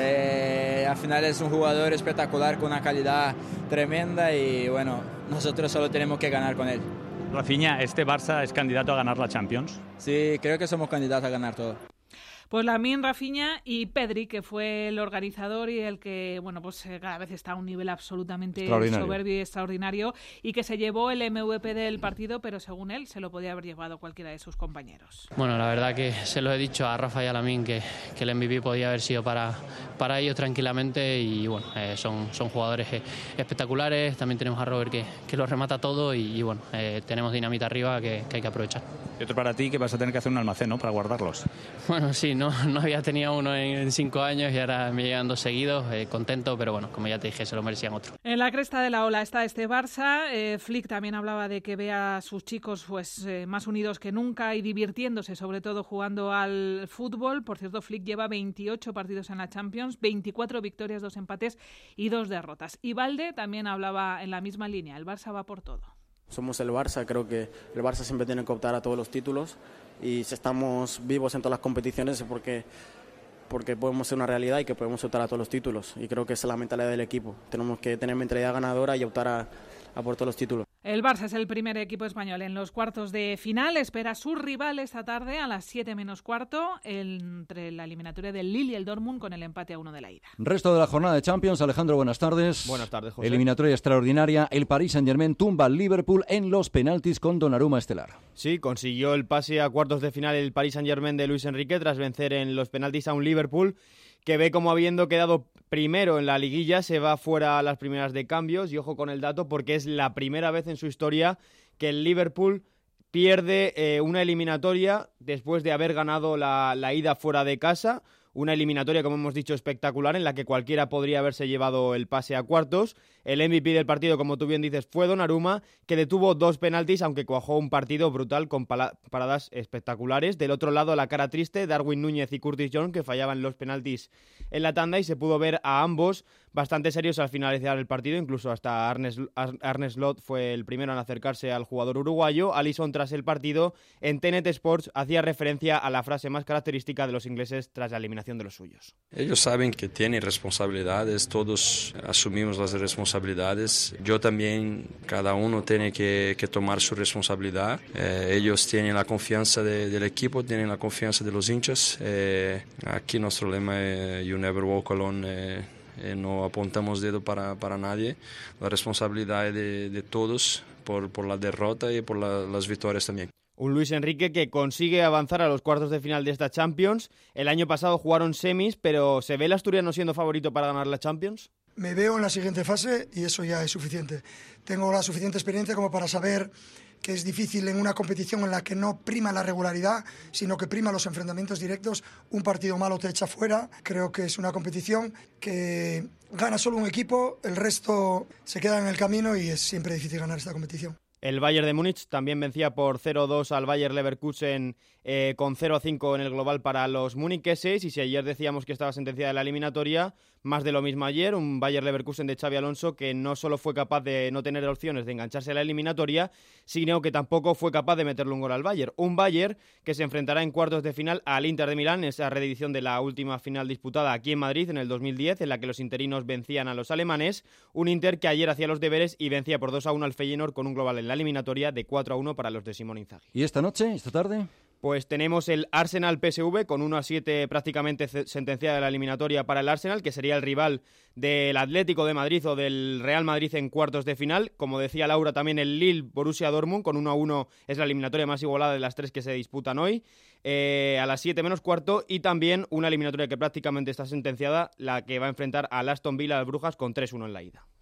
Eh, al final es un jugador espectacular con una calidad tremenda y bueno, nosotros solo tenemos que ganar con él. Rafinha, ¿este Barça es candidato a ganar la Champions? Sí, creo que somos candidatos a ganar todo. Pues Lamine, Rafinha y Pedri, que fue el organizador y el que, bueno, pues cada vez está a un nivel absolutamente soberbio y extraordinario, y que se llevó el M V P del partido, pero según él se lo podía haber llevado cualquiera de sus compañeros. Bueno, la verdad que se lo he dicho a Rafa y a Lamine que, que el M V P podía haber sido para, para ellos tranquilamente, y bueno, eh, son, son jugadores espectaculares. También tenemos a Robert que, que lo remata todo y, y bueno, eh, tenemos dinamita arriba que, que hay que aprovechar. Y otro para ti, que vas a tener que hacer un almacén, ¿no?, para guardarlos. Bueno, sí, no, no había tenido uno en, en cinco años y ahora me llegan dos seguidos, eh, contento, pero bueno, como ya te dije, se lo merecían otro. En la cresta de la ola está este Barça. eh, Flick también hablaba de que ve a sus chicos pues eh, más unidos que nunca y divirtiéndose, sobre todo jugando al fútbol. Por cierto, Flick lleva veintiocho partidos en la Champions, veinticuatro victorias, dos empates y dos derrotas. Y Balde también hablaba en la misma línea: el Barça va por todo. Somos el Barça, creo que el Barça siempre tiene que optar a todos los títulos, y si estamos vivos en todas las competiciones es porque, porque podemos ser una realidad y que podemos optar a todos los títulos, y creo que esa es la mentalidad del equipo. Tenemos que tener mentalidad ganadora y optar a, a por todos los títulos. El Barça es el primer equipo español en los cuartos de final. Espera a su rival esta tarde a las siete menos cuarto entre la eliminatoria del Lille y el Dortmund, con el empate a uno de la ida. Resto de la jornada de Champions. Alejandro, buenas tardes. Buenas tardes, José. Eliminatoria extraordinaria. El Paris Saint-Germain tumba al Liverpool en los penaltis con Donnarumma estelar. Sí, consiguió el pase a cuartos de final el Paris Saint-Germain de Luis Enrique tras vencer en los penaltis a un Liverpool que ve como, habiendo quedado primero en la liguilla, se va fuera a las primeras de cambios. Y ojo con el dato, porque es la primera vez en su historia que el Liverpool pierde eh, una eliminatoria después de haber ganado la, la ida fuera de casa. una eliminatoria, como hemos dicho, espectacular, en la que cualquiera podría haberse llevado el pase a cuartos. El M V P del partido, como tú bien dices, fue Donnarumma, que detuvo dos penaltis, aunque cuajó un partido brutal con paradas espectaculares. Del otro lado, la cara triste, Darwin Núñez y Curtis Jones, que fallaban los penaltis en la tanda, y se pudo ver a ambos bastante serios al finalizar el partido. Incluso hasta Arne, Arne Slot fue el primero en acercarse al jugador uruguayo. Alisson, tras el partido, en T N T Sports, hacía referencia a la frase más característica de los ingleses tras la eliminación de los suyos. Ellos saben que tienen responsabilidades, todos asumimos las responsabilidades. Yo también, cada uno tiene que, que tomar su responsabilidad. Eh, ellos tienen la confianza de, del equipo, tienen la confianza de los hinchas. Eh, aquí nuestro lema es You Never Walk Alone. Eh, Eh, no apuntamos dedo para, para nadie, la responsabilidad es de, de todos por, por la derrota y por la, las victorias también. Un Luis Enrique que consigue avanzar a los cuartos de final de esta Champions. El año pasado jugaron semis, pero ¿se ve el asturiano siendo favorito para ganar la Champions? Me veo en la siguiente fase y eso ya es suficiente. Tengo la suficiente experiencia como para saber que es difícil en una competición en la que no prima la regularidad, sino que prima los enfrentamientos directos. Un partido malo te echa fuera. Creo que es una competición que gana solo un equipo, el resto se queda en el camino y es siempre difícil ganar esta competición. El Bayern de Múnich también vencía por cero dos al Bayer Leverkusen eh, con cero a cinco en el global para los muniqueses. Y si ayer decíamos que estaba sentenciada la eliminatoria, más de lo mismo ayer, un Bayer Leverkusen de Xabi Alonso que no solo fue capaz de no tener opciones de engancharse a la eliminatoria, sino que tampoco fue capaz de meterle un gol al Bayern. Un Bayern que se enfrentará en cuartos de final al Inter de Milán, esa reedición de la última final disputada aquí en Madrid en el dos mil diez, en la que los interinos vencían a los alemanes. Un Inter que ayer hacía los deberes y vencía por dos a uno al Feyenoord con un global en la eliminatoria de cuatro a uno para los de Simone Inzaghi. ¿Y esta noche, esta tarde? Pues tenemos el Arsenal P S V con uno a siete prácticamente sentenciada la eliminatoria para el Arsenal, que sería el rival del Atlético de Madrid o del Real Madrid en cuartos de final. Como decía Laura, también el Lille Borussia Dortmund con uno a uno es la eliminatoria más igualada de las tres que se disputan hoy. Eh, a las siete menos cuarto, y también una eliminatoria que prácticamente está sentenciada, la que va a enfrentar al Aston Villa al Brujas con tres uno en la ida.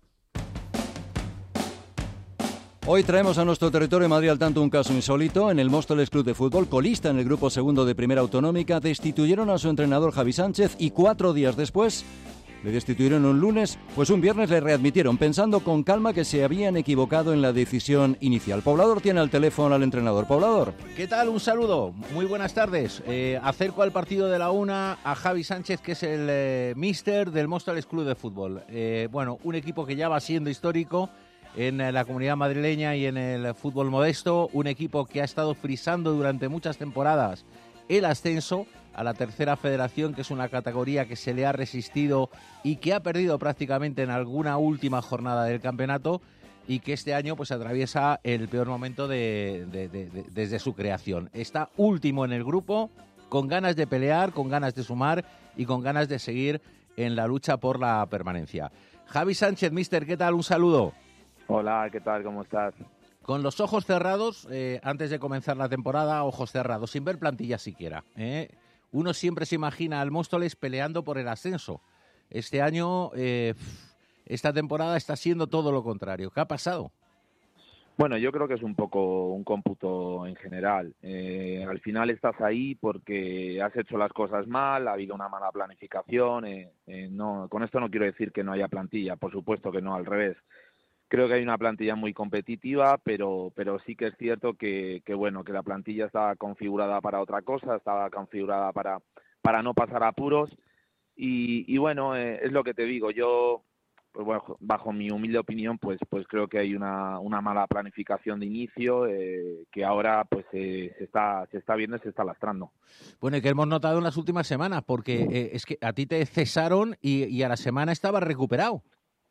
Hoy traemos a nuestro territorio de Madrid al tanto un caso insólito. En el Móstoles Club de Fútbol, colista en el grupo segundo de Primera Autonómica, destituyeron a su entrenador Javi Sánchez y cuatro días después le destituyeron un lunes, pues un viernes le readmitieron, pensando con calma que se habían equivocado en la decisión inicial. Poblador tiene al teléfono al entrenador. Poblador. ¿Qué tal? Un saludo. Muy buenas tardes. Eh, acerco al partido de la una a Javi Sánchez, que es el eh, míster del Móstoles Club de Fútbol. Eh, bueno, un equipo que ya va siendo histórico en la comunidad madrileña y en el fútbol modesto, un equipo que ha estado frisando durante muchas temporadas el ascenso a la tercera federación, que es una categoría que se le ha resistido y que ha perdido prácticamente en alguna última jornada del campeonato, y que este año pues atraviesa el peor momento de, de, de, de, desde su creación. Está último en el grupo, con ganas de pelear, con ganas de sumar y con ganas de seguir en la lucha por la permanencia. Javi Sánchez, míster, ¿qué tal? Un saludo. Hola, ¿qué tal? ¿Cómo estás? Con los ojos cerrados, eh, antes de comenzar la temporada, ojos cerrados, sin ver plantilla siquiera. ¿eh? Uno siempre se imagina al Móstoles peleando por el ascenso. Este año, eh, esta temporada está siendo todo lo contrario. ¿Qué ha pasado? Bueno, yo creo que es un poco un cómputo en general. Eh, al final estás ahí porque has hecho las cosas mal, ha habido una mala planificación. Eh, eh, no, con esto no quiero decir que no haya plantilla, por supuesto que no, al revés. Creo que hay una plantilla muy competitiva, pero pero sí que es cierto que, que bueno que la plantilla estaba configurada para otra cosa, estaba configurada para para no pasar apuros y, y bueno, eh, es lo que te digo. Yo, pues bueno, bajo mi humilde opinión, pues pues creo que hay una, una mala planificación de inicio eh, que ahora pues eh, se está se está viendo y se está lastrando. Bueno, y que hemos notado en las últimas semanas, porque eh, es que a ti te cesaron y, y a la semana estabas recuperado.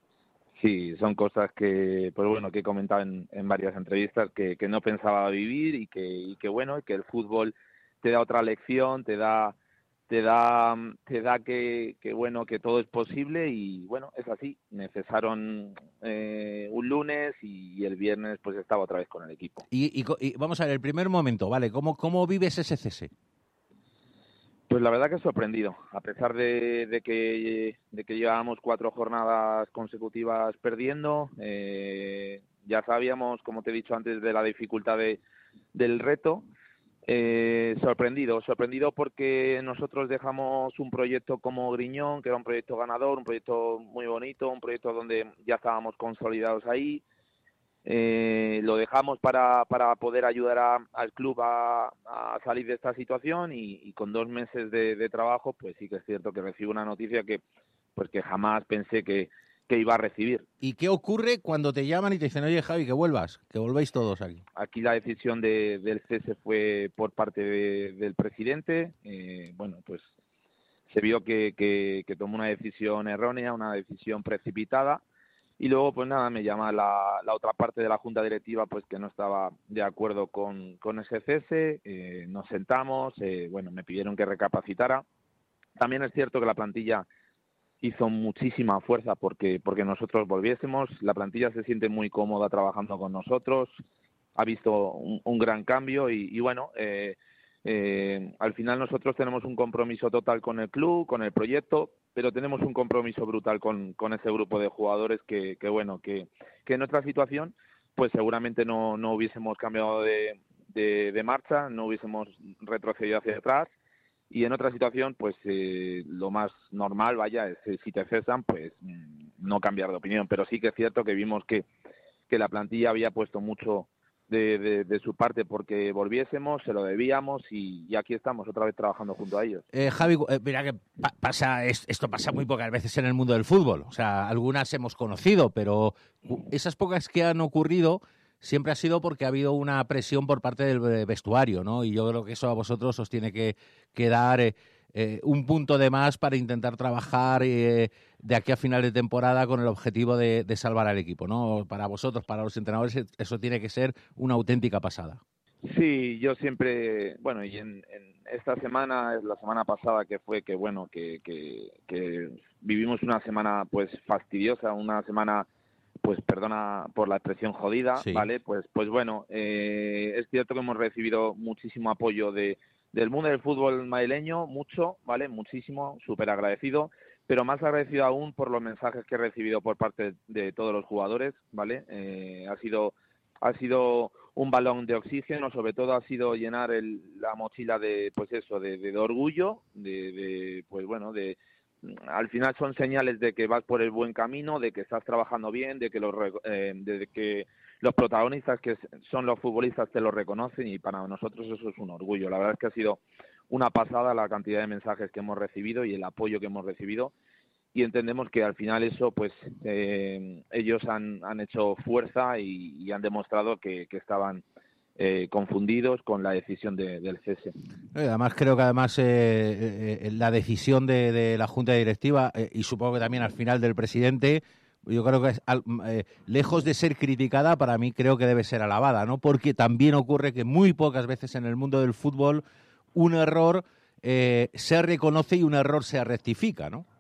Sí, son cosas que, pues bueno, que he comentado en, en varias entrevistas que, que no pensaba vivir y que, y que bueno, que el fútbol te da otra lección, te da, te da, te da que, que bueno, que todo es posible y bueno, es así. Me cesaron eh, un lunes y, y el viernes pues estaba otra vez con el equipo. Y, y, y vamos a ver, el primer momento, ¿vale? ¿Cómo, cómo vives ese cese? Pues la verdad que sorprendido, a pesar de, de que de que llevábamos cuatro jornadas consecutivas perdiendo, eh, ya sabíamos, como te he dicho antes, de la dificultad de, del reto, Eh, sorprendido, sorprendido porque nosotros dejamos un proyecto como Griñón, que era un proyecto ganador, un proyecto muy bonito, un proyecto donde ya estábamos consolidados ahí. Eh, lo dejamos para, para poder ayudar a, al club a, a salir de esta situación y, y con dos meses de, de trabajo, pues sí que es cierto que recibo una noticia que, pues que jamás pensé que, que iba a recibir. ¿Y qué ocurre cuando te llaman y te dicen, oye Javi, que vuelvas, que volvéis todos aquí? Aquí la decisión de, del cese fue por parte de, del presidente. Eh, bueno, pues se vio que, que, que tomó una decisión errónea, una decisión precipitada. Y luego, pues nada, me llama la, la otra parte de la junta directiva, pues que no estaba de acuerdo con, con ese cese. Eh, nos sentamos, eh, bueno, me pidieron que recapacitara. También es cierto que la plantilla hizo muchísima fuerza porque porque nosotros volviésemos. La plantilla se siente muy cómoda trabajando con nosotros, ha visto un, un gran cambio y, y bueno, eh, eh, al final nosotros tenemos un compromiso total con el club, con el proyecto, pero tenemos un compromiso brutal con, con ese grupo de jugadores que, que bueno, que, que en otra situación pues seguramente no, no hubiésemos cambiado de, de, de marcha, no hubiésemos retrocedido hacia atrás. Y en otra situación, pues eh, lo más normal, vaya, es eh, si te cesan, pues no cambiar de opinión. Pero sí que es cierto que vimos que, que la plantilla había puesto mucho de, de, de su parte porque volviésemos, se lo debíamos y, y aquí estamos otra vez trabajando junto a ellos. Eh, Javi, eh, mira que pa pasa es, esto pasa muy pocas veces en el mundo del fútbol. O sea, algunas hemos conocido, pero esas pocas que han ocurrido siempre ha sido porque ha habido una presión por parte del vestuario, ¿no? Y yo creo que eso a vosotros os tiene que, que dar eh, eh, un punto de más para intentar trabajar eh, de aquí a final de temporada con el objetivo de, de salvar al equipo, ¿no? Para vosotros, para los entrenadores, eso tiene que ser una auténtica pasada. Sí, yo siempre, bueno, y en, en esta semana, la semana pasada que fue que, bueno, que, que, que vivimos una semana pues fastidiosa, una semana pues perdona por la expresión jodida, sí. ¿Vale? Pues pues bueno, eh, es cierto que hemos recibido muchísimo apoyo de del mundo del fútbol madrileño, mucho, ¿vale? Muchísimo, súper agradecido, pero más agradecido aún por los mensajes que he recibido por parte de todos los jugadores, ¿vale? Eh, ha sido ha sido un balón de oxígeno, sobre todo ha sido llenar el, la mochila de, pues eso, de, de, de orgullo, de, de, pues bueno, de al final son señales de que vas por el buen camino, de que estás trabajando bien, de que los, eh, de que los protagonistas que son los futbolistas te lo reconocen y para nosotros eso es un orgullo. La verdad es que ha sido una pasada la cantidad de mensajes que hemos recibido y el apoyo que hemos recibido y entendemos que al final eso pues eh, ellos han, han hecho fuerza y, y han demostrado que, que estaban Eh, confundidos con la decisión de, del cese. Además creo que además eh, eh, la decisión de, de la Junta Directiva eh, y supongo que también al final del presidente, yo creo que es, eh, lejos de ser criticada, para mí creo que debe ser alabada, ¿no? Porque también ocurre que muy pocas veces en el mundo del fútbol un error eh, se reconoce y un error se rectifica, ¿no?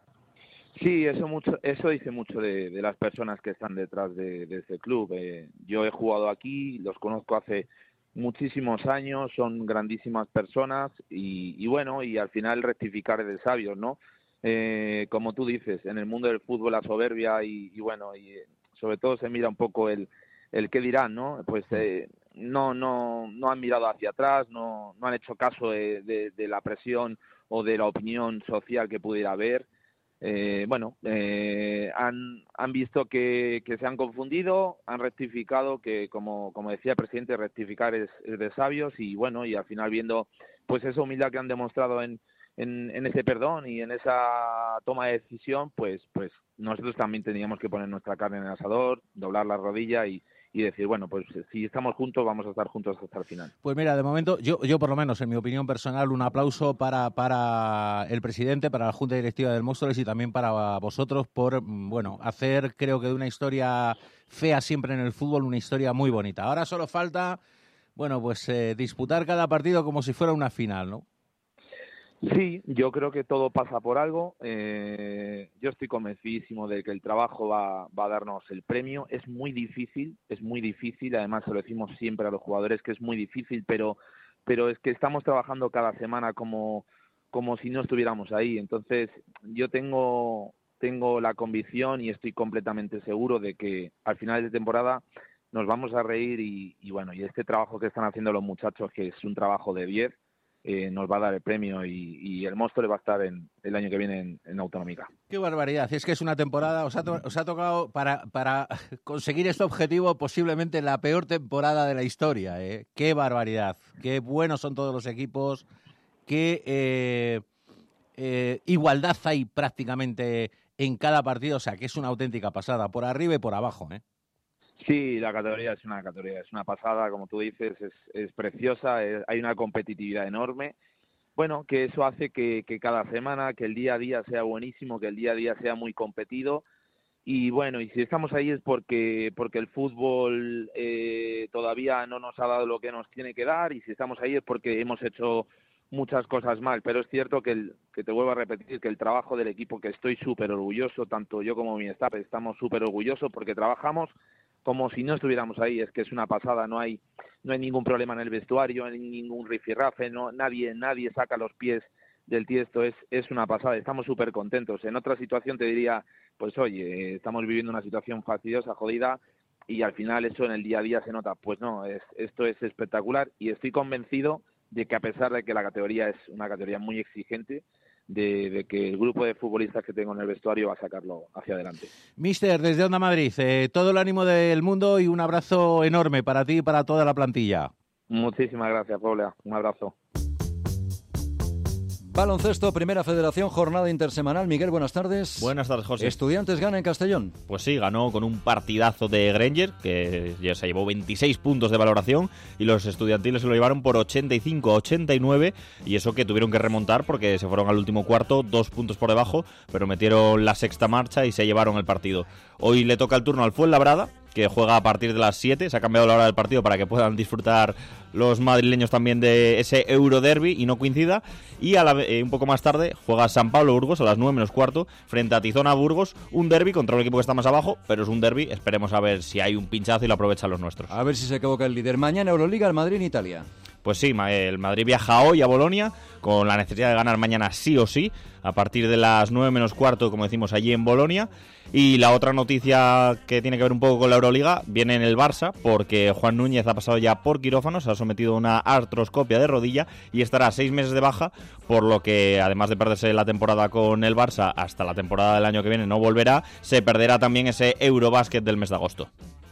Sí, eso mucho, eso dice mucho de, de las personas que están detrás de, de ese club. Eh, yo he jugado aquí, los conozco hace muchísimos años, son grandísimas personas y, y bueno, y al final rectificar es de sabios, ¿no? Eh, como tú dices, en el mundo del fútbol la soberbia y, y bueno, y sobre todo se mira un poco el, el qué dirán, ¿no? Pues eh, no, no, no han mirado hacia atrás, no, no han hecho caso de, de, de la presión o de la opinión social que pudiera haber. Eh, bueno, eh, han, han visto que, que se han confundido, han rectificado, que como, como decía el presidente, rectificar es, es de sabios y bueno, y al final viendo pues esa humildad que han demostrado en, en, en ese perdón y en esa toma de decisión, pues, pues nosotros también teníamos que poner nuestra carne en el asador, doblar la rodilla y, y decir, bueno, pues si estamos juntos, vamos a estar juntos hasta el final. Pues mira, de momento, yo, yo por lo menos, en mi opinión personal, un aplauso para, para el presidente, para la Junta Directiva del Móstoles y también para vosotros por, bueno, hacer, creo que de una historia fea siempre en el fútbol, una historia muy bonita. Ahora solo falta, bueno, pues eh, disputar cada partido como si fuera una final, ¿no? Sí, yo creo que todo pasa por algo. Eh, yo estoy convencidísimo de que el trabajo va, va a darnos el premio. Es muy difícil, es muy difícil. Además, se lo decimos siempre a los jugadores que es muy difícil, pero, pero es que estamos trabajando cada semana como, como si no estuviéramos ahí. Entonces, yo tengo, tengo la convicción y estoy completamente seguro de que al final de temporada nos vamos a reír y, y bueno, y este trabajo que están haciendo los muchachos, que es un trabajo de diez, eh, nos va a dar el premio y, y el Móstoles va a estar en, el año que viene en, en Autonómica. Qué barbaridad, es que es una temporada, os ha, to- os ha tocado para, para conseguir este objetivo posiblemente la peor temporada de la historia, ¿eh? Qué barbaridad, qué buenos son todos los equipos, qué eh, eh, igualdad hay prácticamente en cada partido, o sea que es una auténtica pasada, por arriba y por abajo, ¿eh? Sí, la categoría es una categoría, es una pasada, como tú dices, es, es preciosa, es, hay una competitividad enorme. Bueno, que eso hace que, que cada semana, que el día a día sea buenísimo, que el día a día sea muy competido. Y bueno, y si estamos ahí es porque porque el fútbol eh, todavía no nos ha dado lo que nos tiene que dar, y si estamos ahí es porque hemos hecho muchas cosas mal, pero es cierto que, el, que te vuelvo a repetir que el trabajo del equipo, que estoy súper orgulloso, tanto yo como mi staff, estamos súper orgullosos porque trabajamos como si no estuviéramos ahí, es que es una pasada, no hay no hay ningún problema en el vestuario, no hay ningún rifirrafe, no, nadie nadie saca los pies del tiesto, es, es una pasada, estamos súper contentos. En otra situación te diría, pues oye, estamos viviendo una situación fastidiosa, jodida, y al final eso en el día a día se nota. Pues no, es, esto es espectacular y estoy convencido de que a pesar de que la categoría es una categoría muy exigente, de, de que el grupo de futbolistas que tengo en el vestuario va a sacarlo hacia adelante. Mister, desde Onda Madrid, eh, todo el ánimo del mundo y un abrazo enorme para ti y para toda la plantilla. Muchísimas gracias, Paula. Un abrazo. Baloncesto, Primera Federación, jornada intersemanal. Miguel, buenas tardes. Buenas tardes, José. Estudiantes gana en Castellón. Pues sí, ganó con un partidazo de Granger, que ya se llevó veintiséis puntos de valoración, y los estudiantiles se lo llevaron por ochenta y cinco a ochenta y nueve, y eso que tuvieron que remontar porque se fueron al último cuarto, dos puntos por debajo, pero metieron la sexta marcha y se llevaron el partido. Hoy le toca el turno al Fuenlabrada, que juega a partir de las siete, se ha cambiado la hora del partido para que puedan disfrutar los madrileños también de ese Euroderby y no coincida, y a la, eh, un poco más tarde juega San Pablo Burgos a las nueve menos cuarto frente a Tizona Burgos, un derby contra un equipo que está más abajo, pero es un derby, esperemos a ver si hay un pinchazo y lo aprovechan los nuestros. A ver si se equivoca el líder. Mañana Euroliga, el Madrid en Italia. Pues sí, el Madrid viaja hoy a Bolonia con la necesidad de ganar mañana sí o sí, a partir de las nueve menos cuarto, como decimos, allí en Bolonia. Y la otra noticia que tiene que ver un poco con la Euroliga viene en el Barça, porque Juan Núñez ha pasado ya por quirófano, se ha sometido a una artroscopia de rodilla y estará seis meses de baja, por lo que además de perderse la temporada con el Barça hasta la temporada del año que viene no volverá, se perderá también ese Eurobásquet del mes de agosto.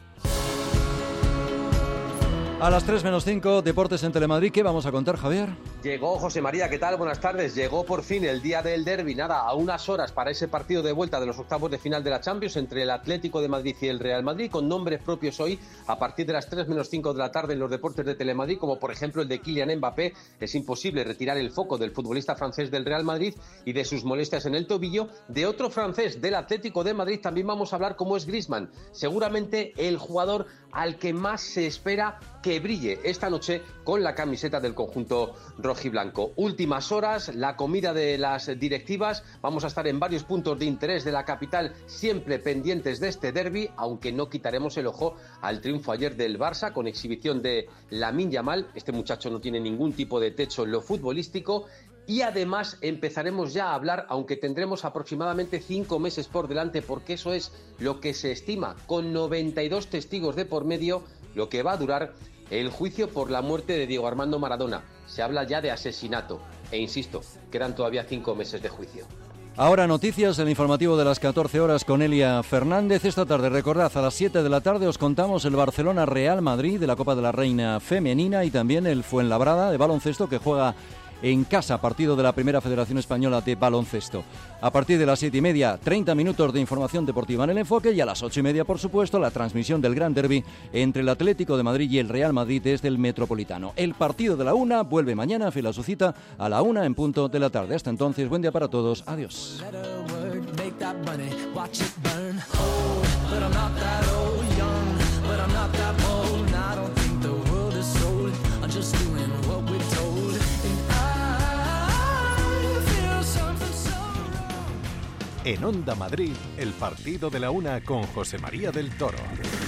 A las tres menos cinco, Deportes en Telemadrid. ¿Qué vamos a contar, Javier? Llegó José María, ¿qué tal? Buenas tardes. Llegó por fin el día del derbi. Nada, a unas horas para ese partido de vuelta de los octavos de final de la Champions entre el Atlético de Madrid y el Real Madrid, con nombres propios hoy a partir de las tres menos cinco de la tarde en los Deportes de Telemadrid, como por ejemplo el de Kylian Mbappé. Es imposible retirar el foco del futbolista francés del Real Madrid y de sus molestias en el tobillo. De otro francés del Atlético de Madrid también vamos a hablar, como es Griezmann, seguramente el jugador al que más se espera que brille esta noche con la camiseta del conjunto rojiblanco. Últimas horas, la comida de las directivas. Vamos a estar en varios puntos de interés de la capital, siempre pendientes de este derbi, aunque no quitaremos el ojo al triunfo ayer del Barça con exhibición de Lamine Yamal. Este muchacho no tiene ningún tipo de techo en lo futbolístico. Y además empezaremos ya a hablar, aunque tendremos aproximadamente cinco meses por delante, porque eso es lo que se estima, con noventa y dos testigos de por medio, lo que va a durar el juicio por la muerte de Diego Armando Maradona. Se habla ya de asesinato, e insisto, quedan todavía cinco meses de juicio. Ahora noticias, el informativo de las catorce horas con Elia Fernández. Esta tarde, recordad, a las siete de la tarde os contamos el Barcelona-Real Madrid de la Copa de la Reina Femenina y también el Fuenlabrada de baloncesto, que juega en casa, partido de la Primera Federación Española de Baloncesto. A partir de las siete y media, treinta minutos de información deportiva en el enfoque, y a las ocho y media, por supuesto, la transmisión del Gran Derby entre el Atlético de Madrid y el Real Madrid desde el Metropolitano. El partido de la una vuelve mañana, fiel a su cita, a la una en punto de la tarde. Hasta entonces, buen día para todos. Adiós. En Onda Madrid, el partido de la una con José María del Toro.